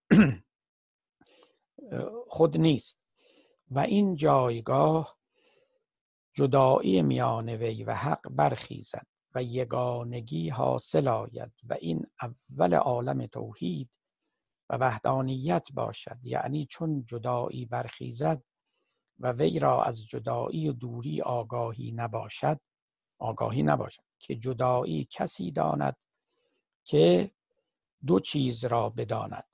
خود نیست. و این جایگاه جدایی میان وی و حق برخیزد و یگانگی حاصل آید و این اول عالم توحید و وحدانیت باشد. یعنی چون جدایی برخیزد و وی را از جدایی و دوری آگاهی نباشد که جدایی کسی داند که دو چیز را بداند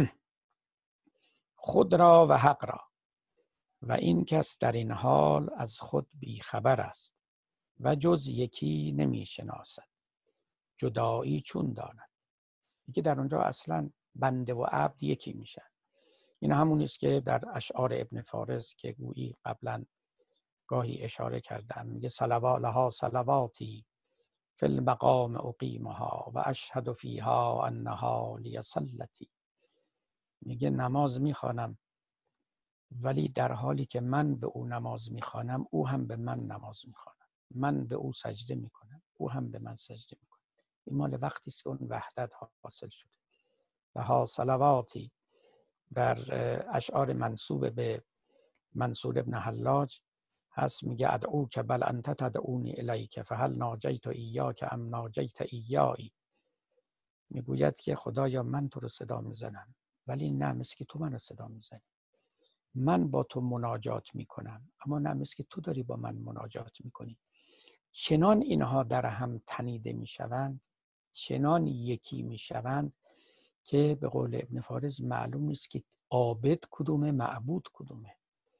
خود را و حق را، و این کس در این حال از خود بیخبر است و جز یکی نمی شناسد. جدایی چون داند، دیگه در اونجا اصلا بنده و عبد یکی میشن. این همون است که در اشعار ابن فارس که گویی قبلا گاهی اشاره کردم، میگه لها صلواتی فی المقام اقیمها و اشهد فیها انها لی صلتی. میگه نماز میخوانم ولی در حالی که من به او نماز میخوانم او هم به من نماز میخوانم، من به او سجده میکنم او هم به من سجده میکنه. این مال وقتی است که اون وحدت حاصل شده. لها صلواتی در اشعار منسوب به منصور ابن حلاج هست، میگه ادعوک بل انت تدعونی الیک فهل ناجیت ایاک ام ناجیت ایایی. میگوید که خدایا من تو رو صدا میزنم ولی نه مثل که تو من رو صدا میزنی. من با تو مناجات میکنم اما نه مثل که تو داری با من مناجات میکنی. چنان اینها در هم تنیده میشوند، چنان یکی میشوند که به قول ابن فارس معلوم نیست که عابد کدومه، معبود کدومه،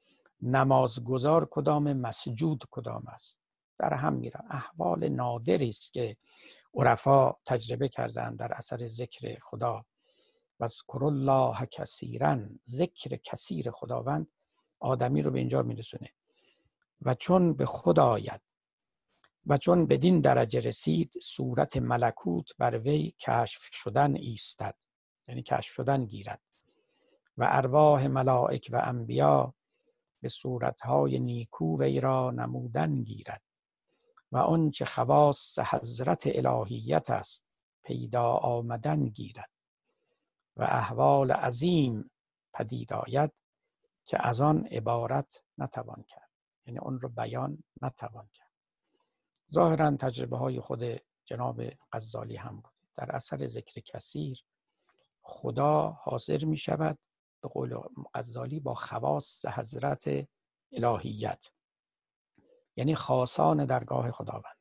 نمازگزار کدام، مسجود کدام است. در هم میره. احوال نادری است که عرفا تجربه کردن در اثر ذکر خدا. و اذکر الله کثیرا، ذکر کثیر خداوند آدمی رو به اینجا میرسونه. و چون به خود آید و چون بدین درجه رسید، صورت ملکوت بر وی کشف شدن ایستد، یعنی کشف شدن گیرد. و ارواح ملائک و انبیا به صورتهای نیکو وی را نمودن گیرد. و آنچه خواص حضرت الهیت است پیدا آمدن گیرد. و احوال عظیم پدید آید که از آن عبارت نتوان کرد، یعنی اون رو بیان نتوان کرد. ظاهرا تجربه های خود جناب غزالی هم بود. در اثر ذکر کثیر خدا حاضر می شود به قول غزالی با خواص حضرت الهیت، یعنی خاصان درگاه خداوند.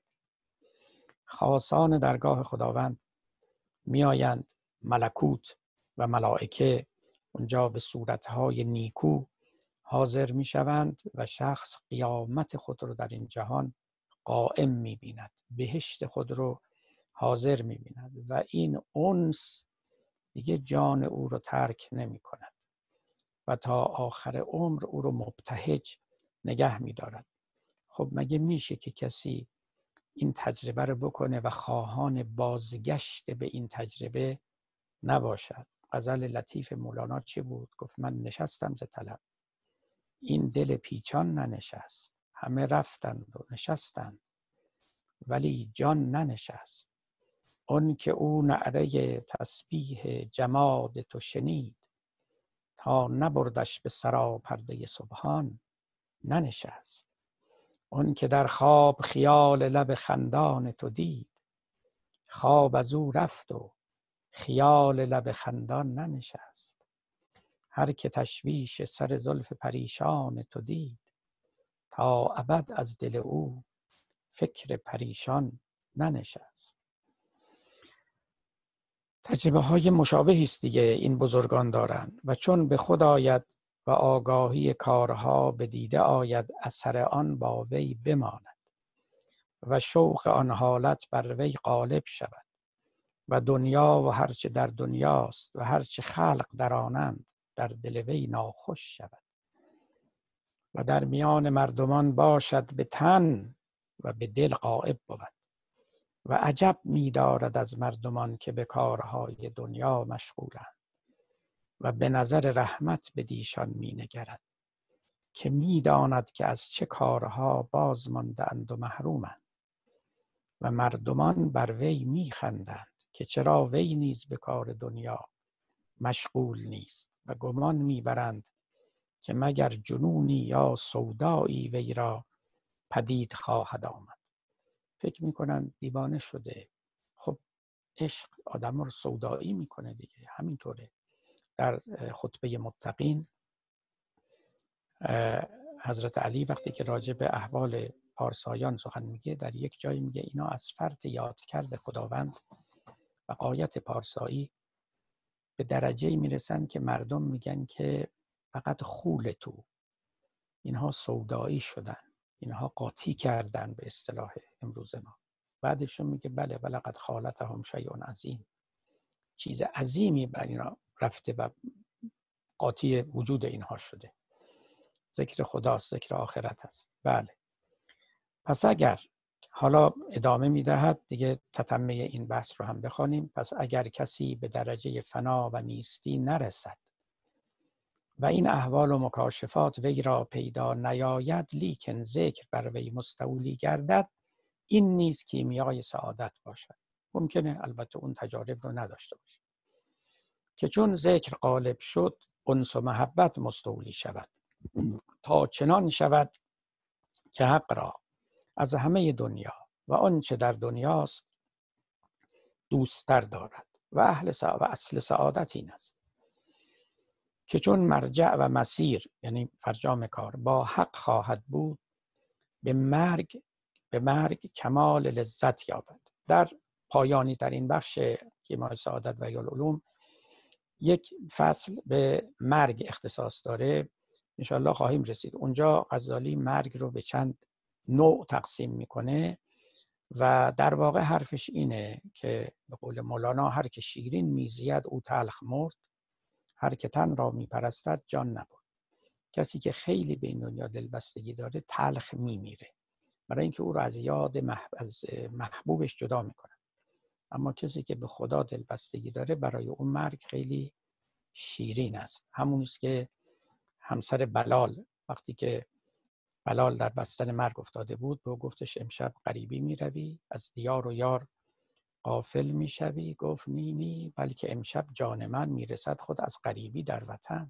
خاصان درگاه خداوند می آیند، ملکوت و ملائکه اونجا به صورتهای نیکو حاضر می شوند و شخص قیامت خود رو در این جهان قائم می بیند، بهشت خود رو حاضر می بیند و این انس دیگه جان او رو ترک نمی کند و تا آخر عمر او رو مبتهج نگه می دارد. خب مگه میشه که کسی این تجربه رو بکنه و خواهان بازگشت به این تجربه نباشد؟ غزل لطیف مولانا چی بود؟ گفت من نشستم ز طلب، این دل پیچان ننشست. همه رفتند و نشستند ولی جان ننشست. اون که او نعره تسبیح جماد تو شنید، تا نبردش به سراپرده سبحان ننشست. اون که در خواب خیال لب خندان تو دید، خواب از او رفت و خیال لب خندان ننشست. هر که تشویش سر زلف پریشان تو دید، تا ابد از دل او فکر پریشان ننشست. تجربه های مشابهی است دیگه این بزرگان دارند. و چون به خود آید و آگاهی کارها به دیده آید، اثر آن با وی بماند و شوق آن حالت بر وی غالب شود. و دنیا و هرچه در دنیاست و هرچه خلق در آنند در دل وی ناخوش شود. و در میان مردمان باشد به تن و به دل غائب بود. و عجب می دارد از مردمان که به کارهای دنیا مشغولند و به نظر رحمت به دیشان می نگرد که می داند که از چه کارها باز ماندند و محرومند. و مردمان بر وی می خندند که چرا وی نیز به کار دنیا مشغول نیست و گمان می برند که مگر جنونی یا سودایی وی را پدید خواهد آمد. فکر می کنند دیوانه شده. خب عشق آدم رو سودایی می کنه دیگه. همینطوره. در خطبه متقین حضرت علی وقتی که راجع به احوال پارسایان سخن میگه، در یک جایی میگه اینا از فرط یاد کرده خداوند و غایت پارسایی به درجه‌ای میرسن که مردم میگن که فقط خول تو، اینها سودایی شدن، اینها قاطی کردن به اصطلاح امروز ما. بعدشون میگه بله ولقد خالتهم شیء عظیم، چیز عظیمی بر اینا رفته و قاطی وجود اینها شده. ذکر خداست، ذکر آخرت است. بله. پس اگر، حالا ادامه میدهد دیگه، تتمه این بحث رو هم بخوانیم. پس اگر کسی به درجه فنا و نیستی نرسد و این احوال و مکاشفات وی را پیدا نیاید، لیکن ذکر بر وی مستولی گردد، این نیز کیمیای سعادت باشد. ممکنه البته اون تجارب رو نداشته باشه که چون ذکر غالب شد انس و محبت مستولی شود تا چنان شود که حق را از همه دنیا و آنچه در دنیاست دوست‌تر دارد. و اصل سعادت این است که چون مرجع و مسیر، یعنی فرجام کار، با حق خواهد بود، به مرگ کمال لذت یابد. در پایانی در این بخش کیمیای سعادت و احیاء العلوم یک فصل به مرگ اختصاص داره، انشاءالله خواهیم رسید. اونجا غزالی مرگ رو به چند نوع تقسیم میکنه و در واقع حرفش اینه که به قول مولانا هر که شیرین میزید او تلخ مرد، هر که تن را میپرستد جان نبرد. کسی که خیلی به این دنیا دلبستگی داره تلخ میمیره، برای اینکه او را از یاد از محبوبش جدا میکنه. اما کسی که به خدا دلبستگی داره برای اون مرگ خیلی شیرین است. همونیست که همسر بلال وقتی که بلال در بستر مرگ افتاده بود به او گفتش امشب غریبی میروی، از دیار و یار غافل میشوی. گفت نی نی، بلکه امشب جان من میرسد خود از غریبی در وطن.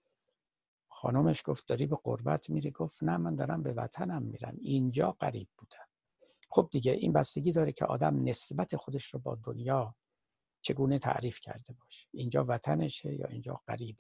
خانمش گفت داری به غربت میری؟ گفت نه من دارم به وطنم میرم، اینجا غریب بودم. خب دیگه این بستگی داره که آدم نسبت خودش رو با دنیا چگونه تعریف کرده باشه، اینجا وطنشه یا اینجا غریبه.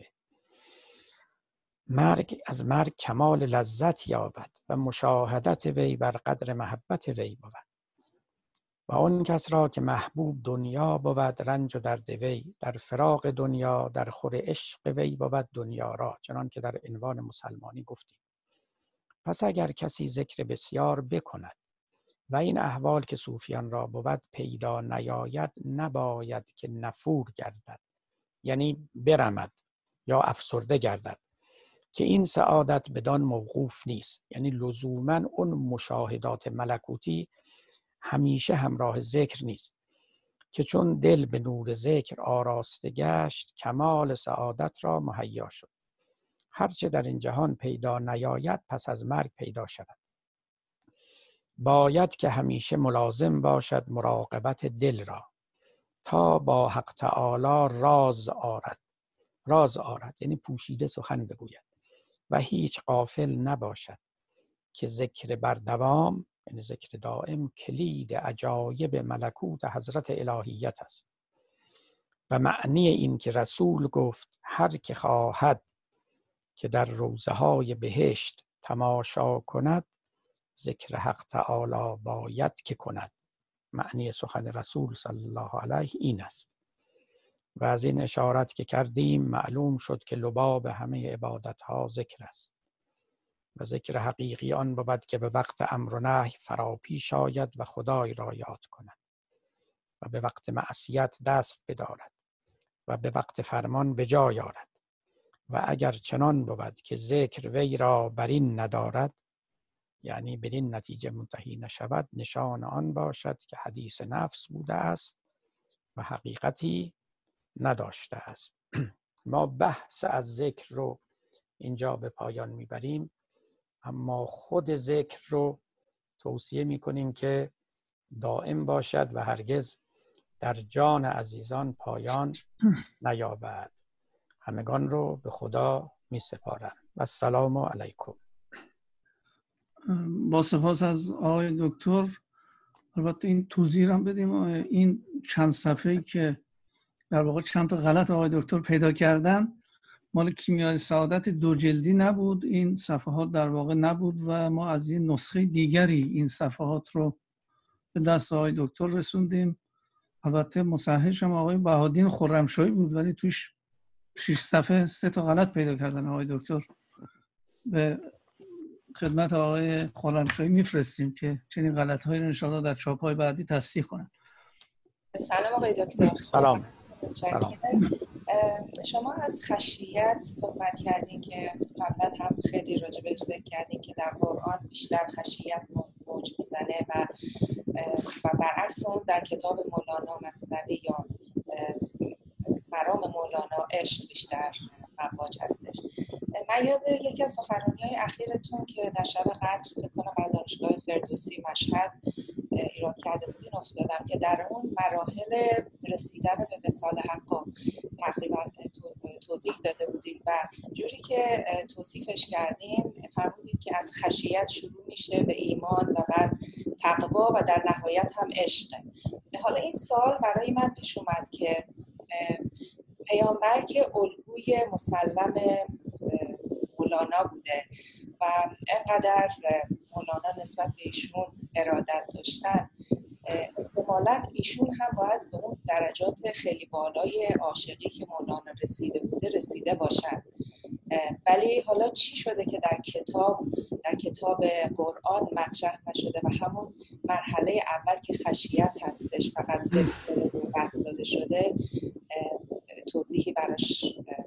از مرگ کمال لذت یابد و مشاهدت وی بر قدر محبت وی بود. و آن کس را که محبوب دنیا بود، رنج و درد وی در فراق دنیا در خور عشق وی بود دنیا را، چنان که در عنوان مسلمانی گفتیم. پس اگر کسی ذکر بسیار بکند و این احوال که صوفیان را بود پیدا نیاید، نباید که نفور گردد، یعنی برمد یا افسرده گردد، که این سعادت بدان موقوف نیست. یعنی لزوما اون مشاهدات ملکوتی همیشه همراه ذکر نیست، که چون دل به نور ذکر آراسته گشت کمال سعادت را مهیا شد. هرچه در این جهان پیدا نیاید پس از مرگ پیدا شود. باید که همیشه ملازم باشد مراقبت دل را، تا با حق تعالی راز آرد، یعنی پوشیده سخن بگوید و هیچ غافل نباشد که ذکر بر دوام، یعنی ذکر دائم، کلید عجایب ملکوت حضرت الهیت است. و معنی این که رسول گفت هر که خواهد که در روضه های بهشت تماشا کند، ذکر حق تعالی باید که کند. معنی سخن رسول صلی الله علیه این است. و از این اشارت که کردیم معلوم شد که لباب همه عبادت ها ذکر است و ذکر حقیقی آن بود که به وقت امر و نهی فراپیش آید و خدای را یاد کند و به وقت معصیت دست بدارد و به وقت فرمان به جای آرد. و اگر چنان بود که ذکر وی را بر این ندارد، یعنی بدین نتیجه منتهی نشود نشان آن باشد که حدیث نفس بوده است و حقیقتی نداشته است. ما بحث از ذکر رو اینجا به پایان میبریم، اما خود ذکر رو توصیه میکنیم که دائم باشد و هرگز در جان عزیزان پایان نیابد. همگان رو به خدا می سپارم و السلام علیکم. با سپاس از آقای دکتر. البته این توضیح هم بدیم، این چند صفحه‌ای که در واقع چند تا غلط آقای دکتر پیدا کردن مال کیمیای سعادت 2 جلدی نبود، این صفحات در واقع نبود و ما از این نسخه دیگری این صفحات رو به دست آقای دکتر رسوندیم. البته مصححش هم آقای بهادین خرمشاهی بود، ولی توش 6 صفحه 3 تا غلط پیدا کردن آقای دکتر. به خدمت آقای خرمشاهی میفرستیم که چنین غلط‌هایی رو ان شاءالله در چاپ‌های بعدی تصحیح کنن. سلام آقای دکتر. سلام. شما از خشیت صحبت کردین که قبلا هم خیلی راجع بهش ذکر کردین که در قرآن بیشتر خشیت موج میزنه و برعکس اون در کتاب مولانا مثنوی یا مرام مولانا عشق بیشتر مواج هستش. من یاد یکی از سخنرانی‌های اخیرتون که در شب قدر فکر کنم در دانشگاه فردوسی مشهد ایراد کرده بودین افتادم که در اون مراحل رسیدن به وصال حق تقریبا توضیح داده بودین و جوری که توصیفش کردین فرمودین که از خشیت شروع میشه به ایمان و بعد تقوا و در نهایت هم عشق. حالا این سوال برای من پیش اومد که پیامبر که الگوی مسلم مولانا بوده و اینقدر مولانا نسبت به ایشون ارادت داشتن، احتمالاً ایشون هم باید به اون درجات خیلی بالای عاشقی که مولانا رسیده بوده رسیده باشن. ولی حالا چی شده که در کتاب قرآن مطرح نشده و همون مرحله اول که خشیت هستش فقط ذکر و بحث داده شده، توضیحی براش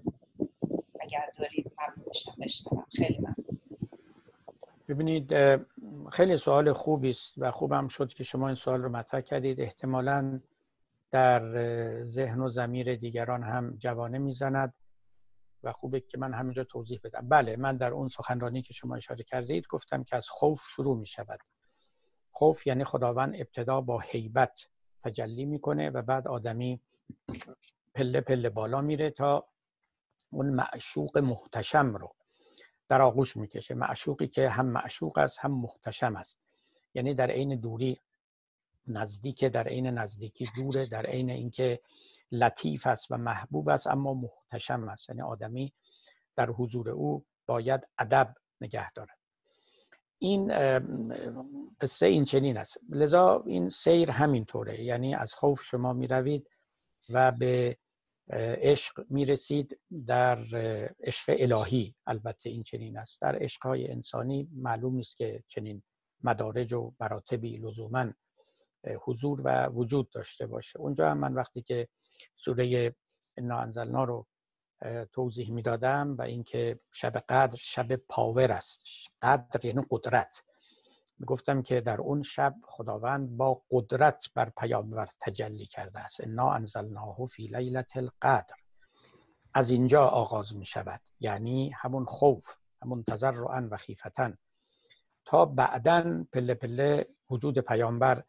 اگر دارید ممنون میشم بشنوم. خیلی ممنون. ببینید خیلی سوال خوبی است و خوبم شد که شما این سوال رو مطرح کردید. احتمالاً در ذهن و ضمیر دیگران هم جوانه میزند و خوبه که من همینجا توضیح بدم. بله، من در اون سخنرانی که شما اشاره کردید گفتم که از خوف شروع می شود. خوف یعنی خداوند ابتدا با هیبت تجلی میکنه و بعد آدمی پله پله بالا میره تا اون معشوق محتشم رو در آغوش میکشه. معشوقی که هم معشوق است هم محتشم است، یعنی در عین دوری نزدیک، در عین نزدیکی دوره، در عین اینکه لطیف است و محبوب است اما محتشم است، یعنی آدمی در حضور او باید ادب نگه دارد. این قصه این چنین است. لذا این سیر همین طوره، یعنی از خوف شما می روید و به عشق می رسید. در عشق الهی البته این چنین است. در عشقهای انسانی معلوم نیست که چنین مدارج و مراتبی لزوماً حضور و وجود داشته باشه. اونجا هم من وقتی که سوره انا انزلنا رو توضیح میدادم و اینکه شب قدر شب پاور است، قدر یعنی قدرت، میگفتم که در اون شب خداوند با قدرت بر پیامبر تجلی کرده است. انا انزلناه فی لیلة القدر. از اینجا آغاز می شود، یعنی همون خوف، همون تضرعا و خیفتن، تا بعداً پله پله وجود پیامبر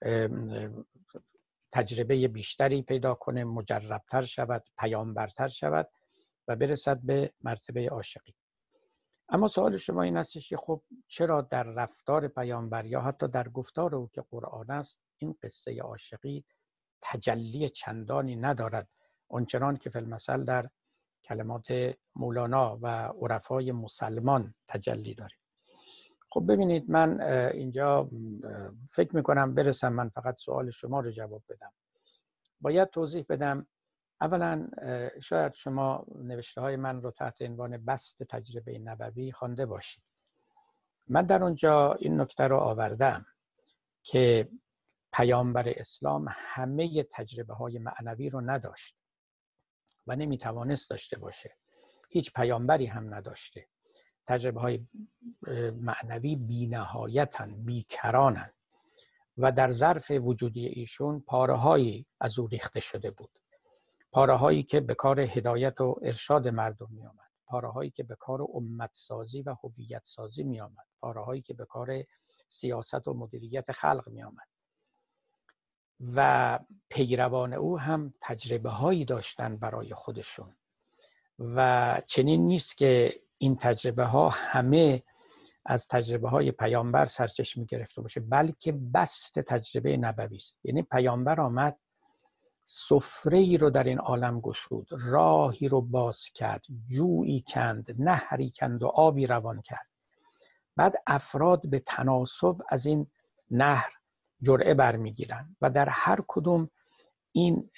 تجربه بیشتری پیدا کنه، مجربتر شود، پیامبرتر شود و برسد به مرتبه عاشقی. اما سوال شما این هستش که خب چرا در رفتار پیامبر یا حتی در گفتار او که قرآن است این قصه عاشقی تجلی چندانی ندارد آنچنان که فی المثل در کلمات مولانا و عرفای مسلمان تجلی دارید؟ خب ببینید، من اینجا فکر میکنم برسم من فقط سوال شما رو جواب بدم. باید توضیح بدم. اولا شاید شما نوشته های من رو تحت عنوان بسط تجربه نبوی خوانده باشید. من در اونجا این نکته رو آوردم که پیامبر اسلام همه تجربه های معنوی رو نداشت و نمیتوانست داشته باشه. هیچ پیامبری هم نداشته تجربه های معنوی بی نهایتن، بیکرانن و در ظرف وجودی ایشون پاره‌هایی از او ریخته شده بود. پاره‌هایی که به کار هدایت و ارشاد مردم می آمد، پاره‌هایی که به کار امت سازی و هویت سازی می آمد، پاره‌هایی که به کار سیاست و مدیریت خلق می آمد. و پیروان او هم تجربه هایی داشتن برای خودشون و چنین نیست که این تجربه ها همه از تجربه های پیامبر سرچشمه گرفته باشه، بلکه بسط تجربه نبوی است. یعنی پیامبر آمد سفره ای رو در این عالم گشود، راهی رو باز کرد، جویی کند، نهری کند و آبی روان کرد. بعد افراد به تناسب از این نهر جرعه برمیگیرن و در هر کدوم این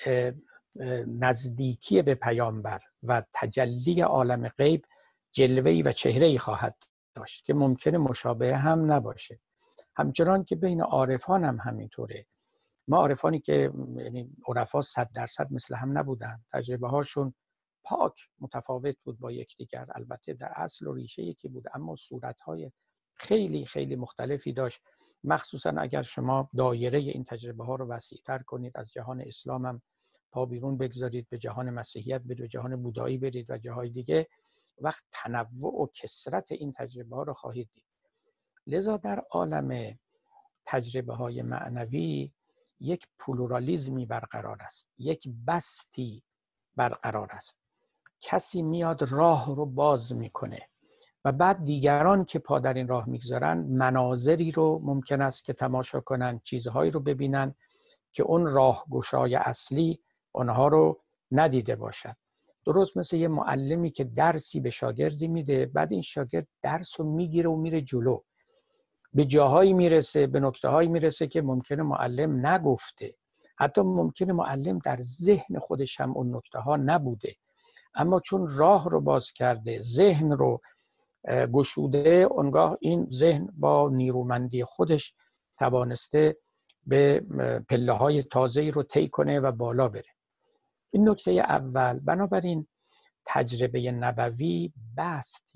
نزدیکی به پیامبر و تجلی عالم غیب جلوه‌ای و چهره‌ای خواهد داشت که ممکنه مشابه هم نباشه. همچنان که بین عارفان هم همینطوره. ما عارفانی که یعنی عرفا 100% مثل هم نبودن، تجربه هاشون پاک متفاوت بود با یکدیگر، البته در اصل و ریشه یکی بود اما صورت‌های خیلی خیلی مختلفی داشت. مخصوصا اگر شما دایره این تجربه ها رو وسیع‌تر کنید، از جهان اسلام هم پا بیرون بگذارید، به جهان مسیحیت برید، به جهان بودایی برید و جاهای دیگه، وقت تنوع و کثرت این تجربه ها رو خواهید دید. لذا در عالم تجربه های معنوی یک پلورالیزمی برقرار است، یک بسطی برقرار است. کسی میاد راه رو باز میکنه و بعد دیگران که پا در این راه میگذارن مناظری رو ممکن است که تماشا کنن، چیزهایی رو ببینن که اون راهگشای اصلی اونها رو ندیده باشد. درست مثل یه معلمی که درسی به شاگردی میده، بعد این شاگرد درس رو میگیره و میره جلو، به جاهایی میرسه، به نکته‌هایی میرسه که ممکنه معلم نگفته، حتی ممکنه معلم در ذهن خودش هم اون نکته‌ها نبوده، اما چون راه رو باز کرده، ذهن رو گشوده، اونگاه این ذهن با نیرومندی خودش توانسته به پله‌های تازه‌ای رو طی کنه و بالا بره. این نکته اول. بنابراین تجربه نبوی بسط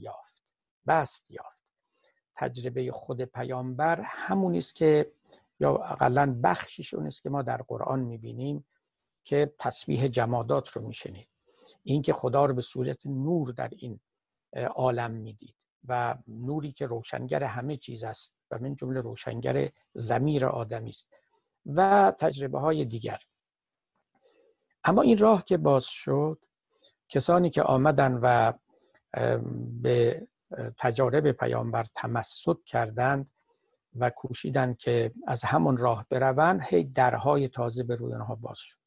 یافت. تجربه خود پیامبر همون است که یا اقلاً بخشش اون است که ما در قرآن می‌بینیم که تسبیح جمادات رو می‌شنید. این که خدا رو به صورت نور در این عالم میدید و نوری که روشنگر همه چیز است و من جمله روشنگر ضمیر آدمی است و تجربه های دیگر. اما این راه که باز شد، کسانی که آمدن و به تجارب پیامبر تمسک کردند و کوشیدند که از همون راه بروند، هی درهای تازه به روی آنها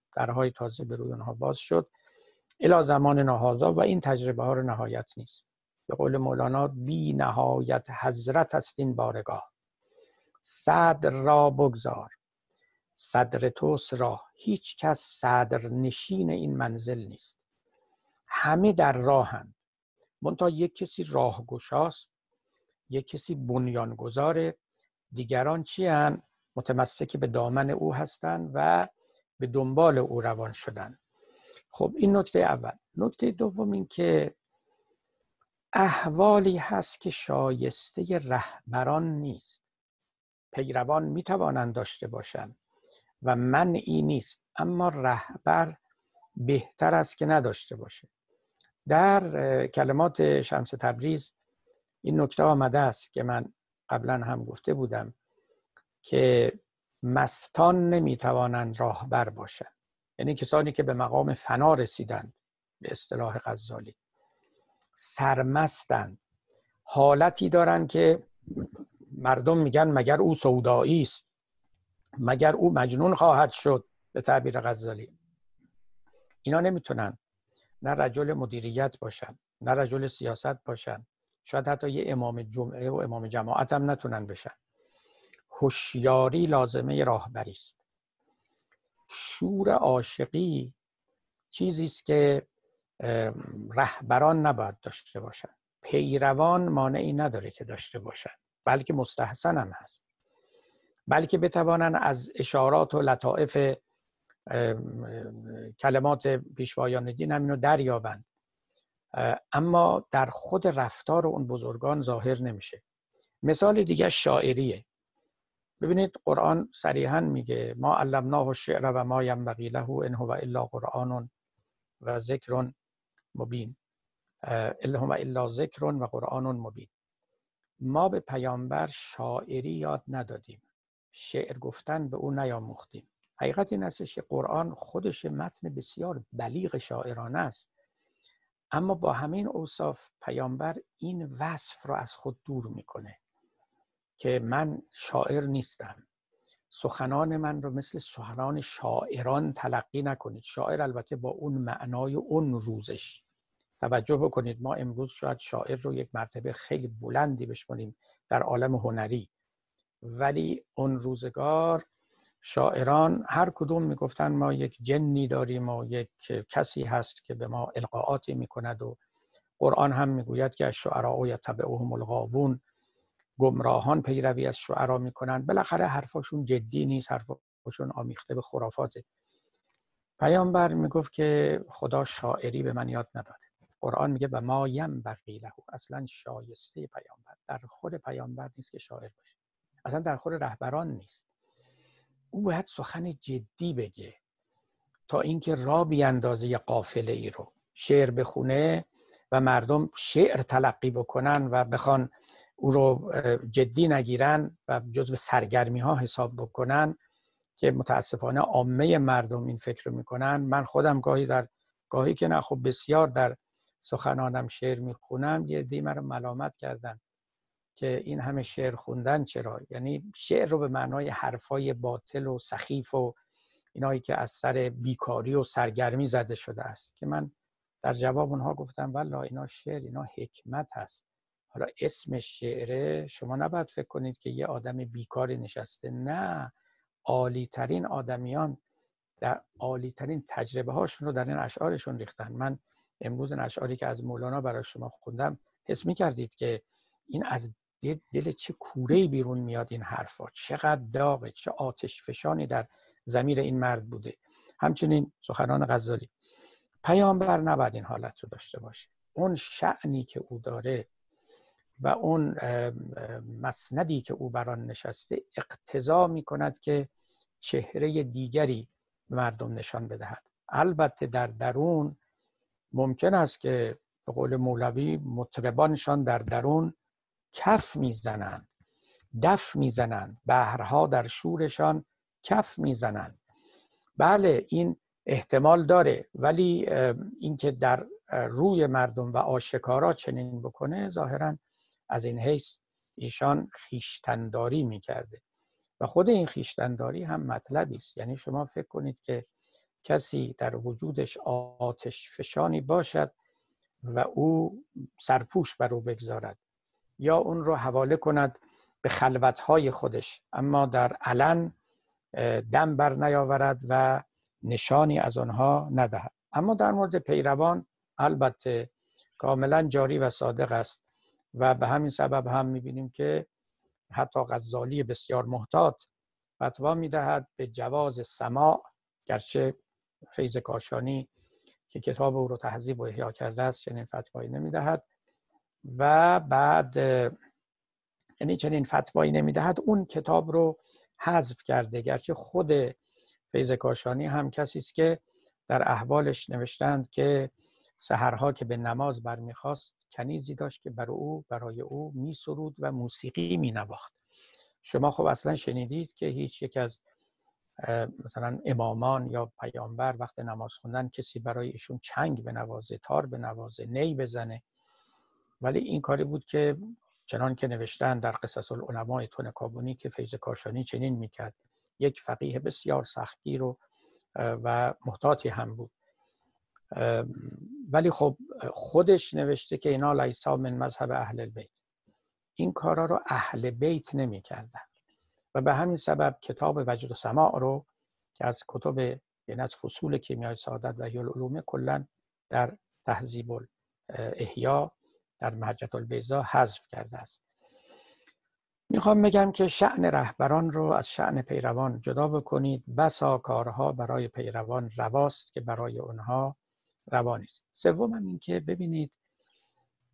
باز شد الی زمان هذا و این تجربه ها رو نهایت نیست. به قول مولانا بی نهایت حضرت است این بارگاه، صدر را بگذار صدر توست راه. هیچ کس صدر نشین این منزل نیست، همه در راهند، منتها یک کسی راهگشاست، یک کسی بنیانگذاره، دیگران چی هستند؟ متمسک به دامن او هستند و به دنبال او روان شدند. خب این نکته اول. نکته دوم این که احوالی هست که شایسته رهبران نیست. پیروان میتوانند داشته باشند و منعی نیست، اما رهبر بهتر است که نداشته باشه. در کلمات شمس تبریز این نکته آمده است که من قبلا هم گفته بودم که مستان نمیتوانند راهبر باشند، یعنی کسانی که به مقام فنا رسیدند به اصطلاح غزالی، سرمستند، حالتی دارند که مردم میگن مگر او سودایی است، مگر او مجنون خواهد شد به تعبیر غزالی. اینا نمیتونن نه رجل مدیریت باشن، نه رجل سیاست باشن، شاید حتی یه امام جمعه و امام جماعت هم نتونن بشن. هوشیاری لازمه راهبری است. شور عاشقی چیزی است که رهبران نباید داشته باشن. پیروان مانعی نداره که داشته باشن، بلکه مستحسن هم هست، بلکه بتوانن از اشارات و لطائف کلمات پیشوایان دین همینو دریابند. اما در خود رفتار اون بزرگان ظاهر نمیشه. مثال دیگه شاعریه. ببینید قرآن صریحا میگه ما علمناه الشعر و ما ینبغی له ان هو الا قرآن و ذکر مبین، الا هو الا ذکر و قرآن مبین. ما به پیامبر شاعری یاد ندادیم، شعر گفتن به او نیاموختیم. حقیقت این است که قرآن خودش متن بسیار بلیغ شاعرانه است، اما با همین اوصاف پیامبر این وصف را از خود دور میکنه که من شاعر نیستم، سخنان من رو مثل سخنان شاعران تلقی نکنید. شاعر البته با اون معنای اون روزش. توجه بکنید ما امروز شاید شاعر رو یک مرتبه خیلی بلندی بشماریم در عالم هنری، ولی اون روزگار شاعران هر کدوم میگفتن ما یک جنی داریم و یک کسی هست که به ما القاءاتی میکند و قرآن هم میگوید که الشعراء یتبعهم الغاوون، گمراهان پیروی از شعرا میکنن. بالاخره حرفاشون جدی نیست، حرفاشون آمیخته به خرافاته. پیامبر میگفت که خدا شاعری به من یاد نداده. قرآن میگه و ما ینبغی له، اصلا شایسته پیامبر، در خود پیامبر نیست که شاعر باشه، اصلا در خود رهبران نیست. او باید سخن جدی بگه تا اینکه راه بیاندازه یه قافله ای رو، شعر بخونه و مردم شعر تلقی بکنن و بخوان او رو جدی نگیرن و جزو سرگرمی ها حساب بکنن که متاسفانه عامه مردم این فکر رو میکنن. من خودم گاهی که نه خب بسیار در سخنانم شعر میخونم، یه عده‌ای من رو ملامت کردن که این همه شعر خوندن چرا؟ یعنی شعر رو به معنای حرفای باطل و سخیف و اینایی که از سر بیکاری و سرگرمی زده شده است، که من در جواب اونها گفتم والا اینا شعر، اینا حکمت هست. حالا اسم شعره، شما نباید فکر کنید که یه آدم بیکاری نشسته، نه، عالی ترین آدمیان در عالی ترین تجربه هاشون رو در این اشعارشون ریختن. من امروز این اشعاری که از مولانا برای شما خوندم حس می‌کردید که این از دل چه کوره‌ای بیرون میاد این حرفا، چقدر داغه، چه آتش فشانی در ضمیر این مرد بوده. همچنین سخنان غزالی. پیامبر نباید این حالت رو داشته باشه. اون شأنی که او داره و اون مسندی که او بر آن نشسته اقتضا می‌کند که چهره دیگری به مردم نشان بدهد. البته در درون ممکن است که به قول مولوی مطربانشان در درون کف میزنند، دف میزنند، بحرها در شورشان کف میزنند. بله این احتمال داره، ولی اینکه در روی مردم و آشکارا چنین بکنه ظاهراً از این حیث ایشان خویشتن‌داری میکرده و خود این خویشتن‌داری هم مطلبی است. یعنی شما فکر کنید که کسی در وجودش آتش فشانی باشد و او سرپوش بر او بگذارد یا اون رو حواله کند به خلوت‌های خودش، اما در علن دم بر نیاورد و نشانی از آنها ندهد. اما در مورد پیروان البته کاملا جاری و صادق است و به همین سبب هم می‌بینیم که حتی غزالی بسیار محتاط فتوا می‌دهد به جواز سماع، گرچه فیض کاشانی که کتاب او رو تهذیب و احیا کرده است چنین فتوایی نمی‌دهد و بعد یعنی چنین فتوایی نمی‌دهد، اون کتاب رو حذف کرده، گرچه خود فیض کاشانی هم کسی است که در احوالش نوشتند که سحرها که به نماز برمیخواست کنیزی داشت که برای او میسرود و موسیقی مینواخت. شما خب اصلا شنیدید که هیچ یک از مثلا امامان یا پیامبر وقت نماز خوندن کسی برای ایشون چنگ بنوازه، تار بنوازه، نی بزنه؟ ولی این کاری بود که چنان که نوشتن در قصص العلماء تونکابونی که فیض کاشانی چنین میکرد. یک فقیه بسیار سختگیر و محتاطی هم بود، ولی خب خودش نوشته که اینا لیسا من مذهب اهل البیت، این کارا رو اهل بیت نمی کردن و به همین سبب کتاب وجد و سماع رو که از کتب یعنی از فصول کیمیای سعادت و احیاء العلوم کلا در تهذیب الاحیا در محجة البیضاء حذف کرده است. میخوام بگم که شأن رهبران رو از شأن پیروان جدا بکنید. بسا کارها برای پیروان رواست که برای اونها روا نیست. سوم هم این که ببینید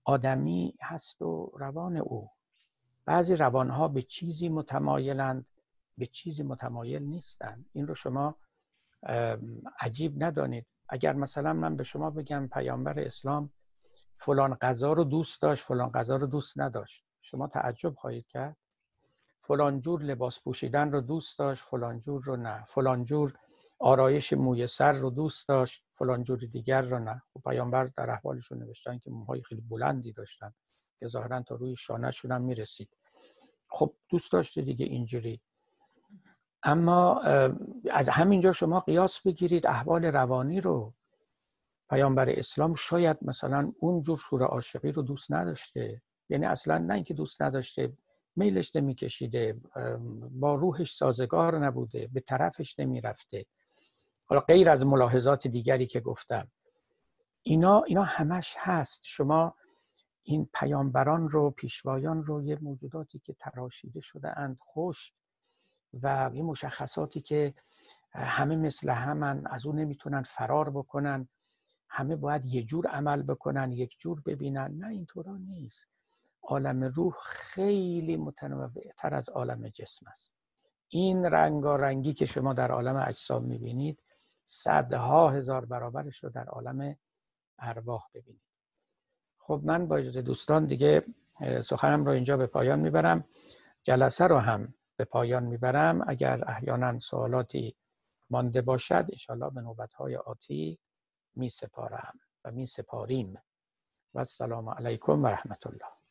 آدمی هست و روان او. بعضی روانها به چیزی متمایلند، به چیزی متمایل نیستند. این رو شما عجیب ندانید. اگر مثلا من به شما بگم پیامبر اسلام فلان غذا رو دوست داشت، فلان غذا رو دوست نداشت، شما تعجب خواهید کرد. فلان جور لباس پوشیدن رو دوست داشت، فلان جور رو نه. فلان جور آرایش موی سر رو دوست داشت، فلان جور دیگر رو نه. و پیامبر در احوالشون نوشتن که موهای خیلی بلندی داشتن که ظاهرا تا روی شانه‌شون هم میرسید. خب دوست داشته دیگه اینجوری. اما از همینجا شما قیاس بگیرید احوال روانی رو. پیامبر اسلام شاید مثلا اون جور شور عاشقی رو دوست نداشته، یعنی اصلا نه اینکه دوست نداشته، میلش نمیکشیده، با روحش سازگار نبوده، به طرفش نمیرفته. حالا غیر از ملاحظات دیگری که گفتم، اینا همش هست. شما این پیامبران رو، پیشوایان رو، یه موجوداتی که تراشیده شده اند خوش و این مشخصاتی که همه مثل همن، از اون نمیتونن فرار بکنن، همه باید یه جور عمل بکنن، یک جور ببینن. نه، اینطورا نیست. عالم روح خیلی متنوع‌تر از عالم جسم است. این رنگارنگی که شما در عالم اجسام میبینید صدها هزار برابرش رو در عالم ارواح ببینید. خب من با اجازه دوستان دیگه سخنم رو اینجا به پایان میبرم. جلسه رو هم به پایان میبرم. اگر احیانا سوالاتی مانده باشد انشاءالله به نوبت‌های آتی می سپارم و می سپاریم. و السلام علیکم و رحمت الله.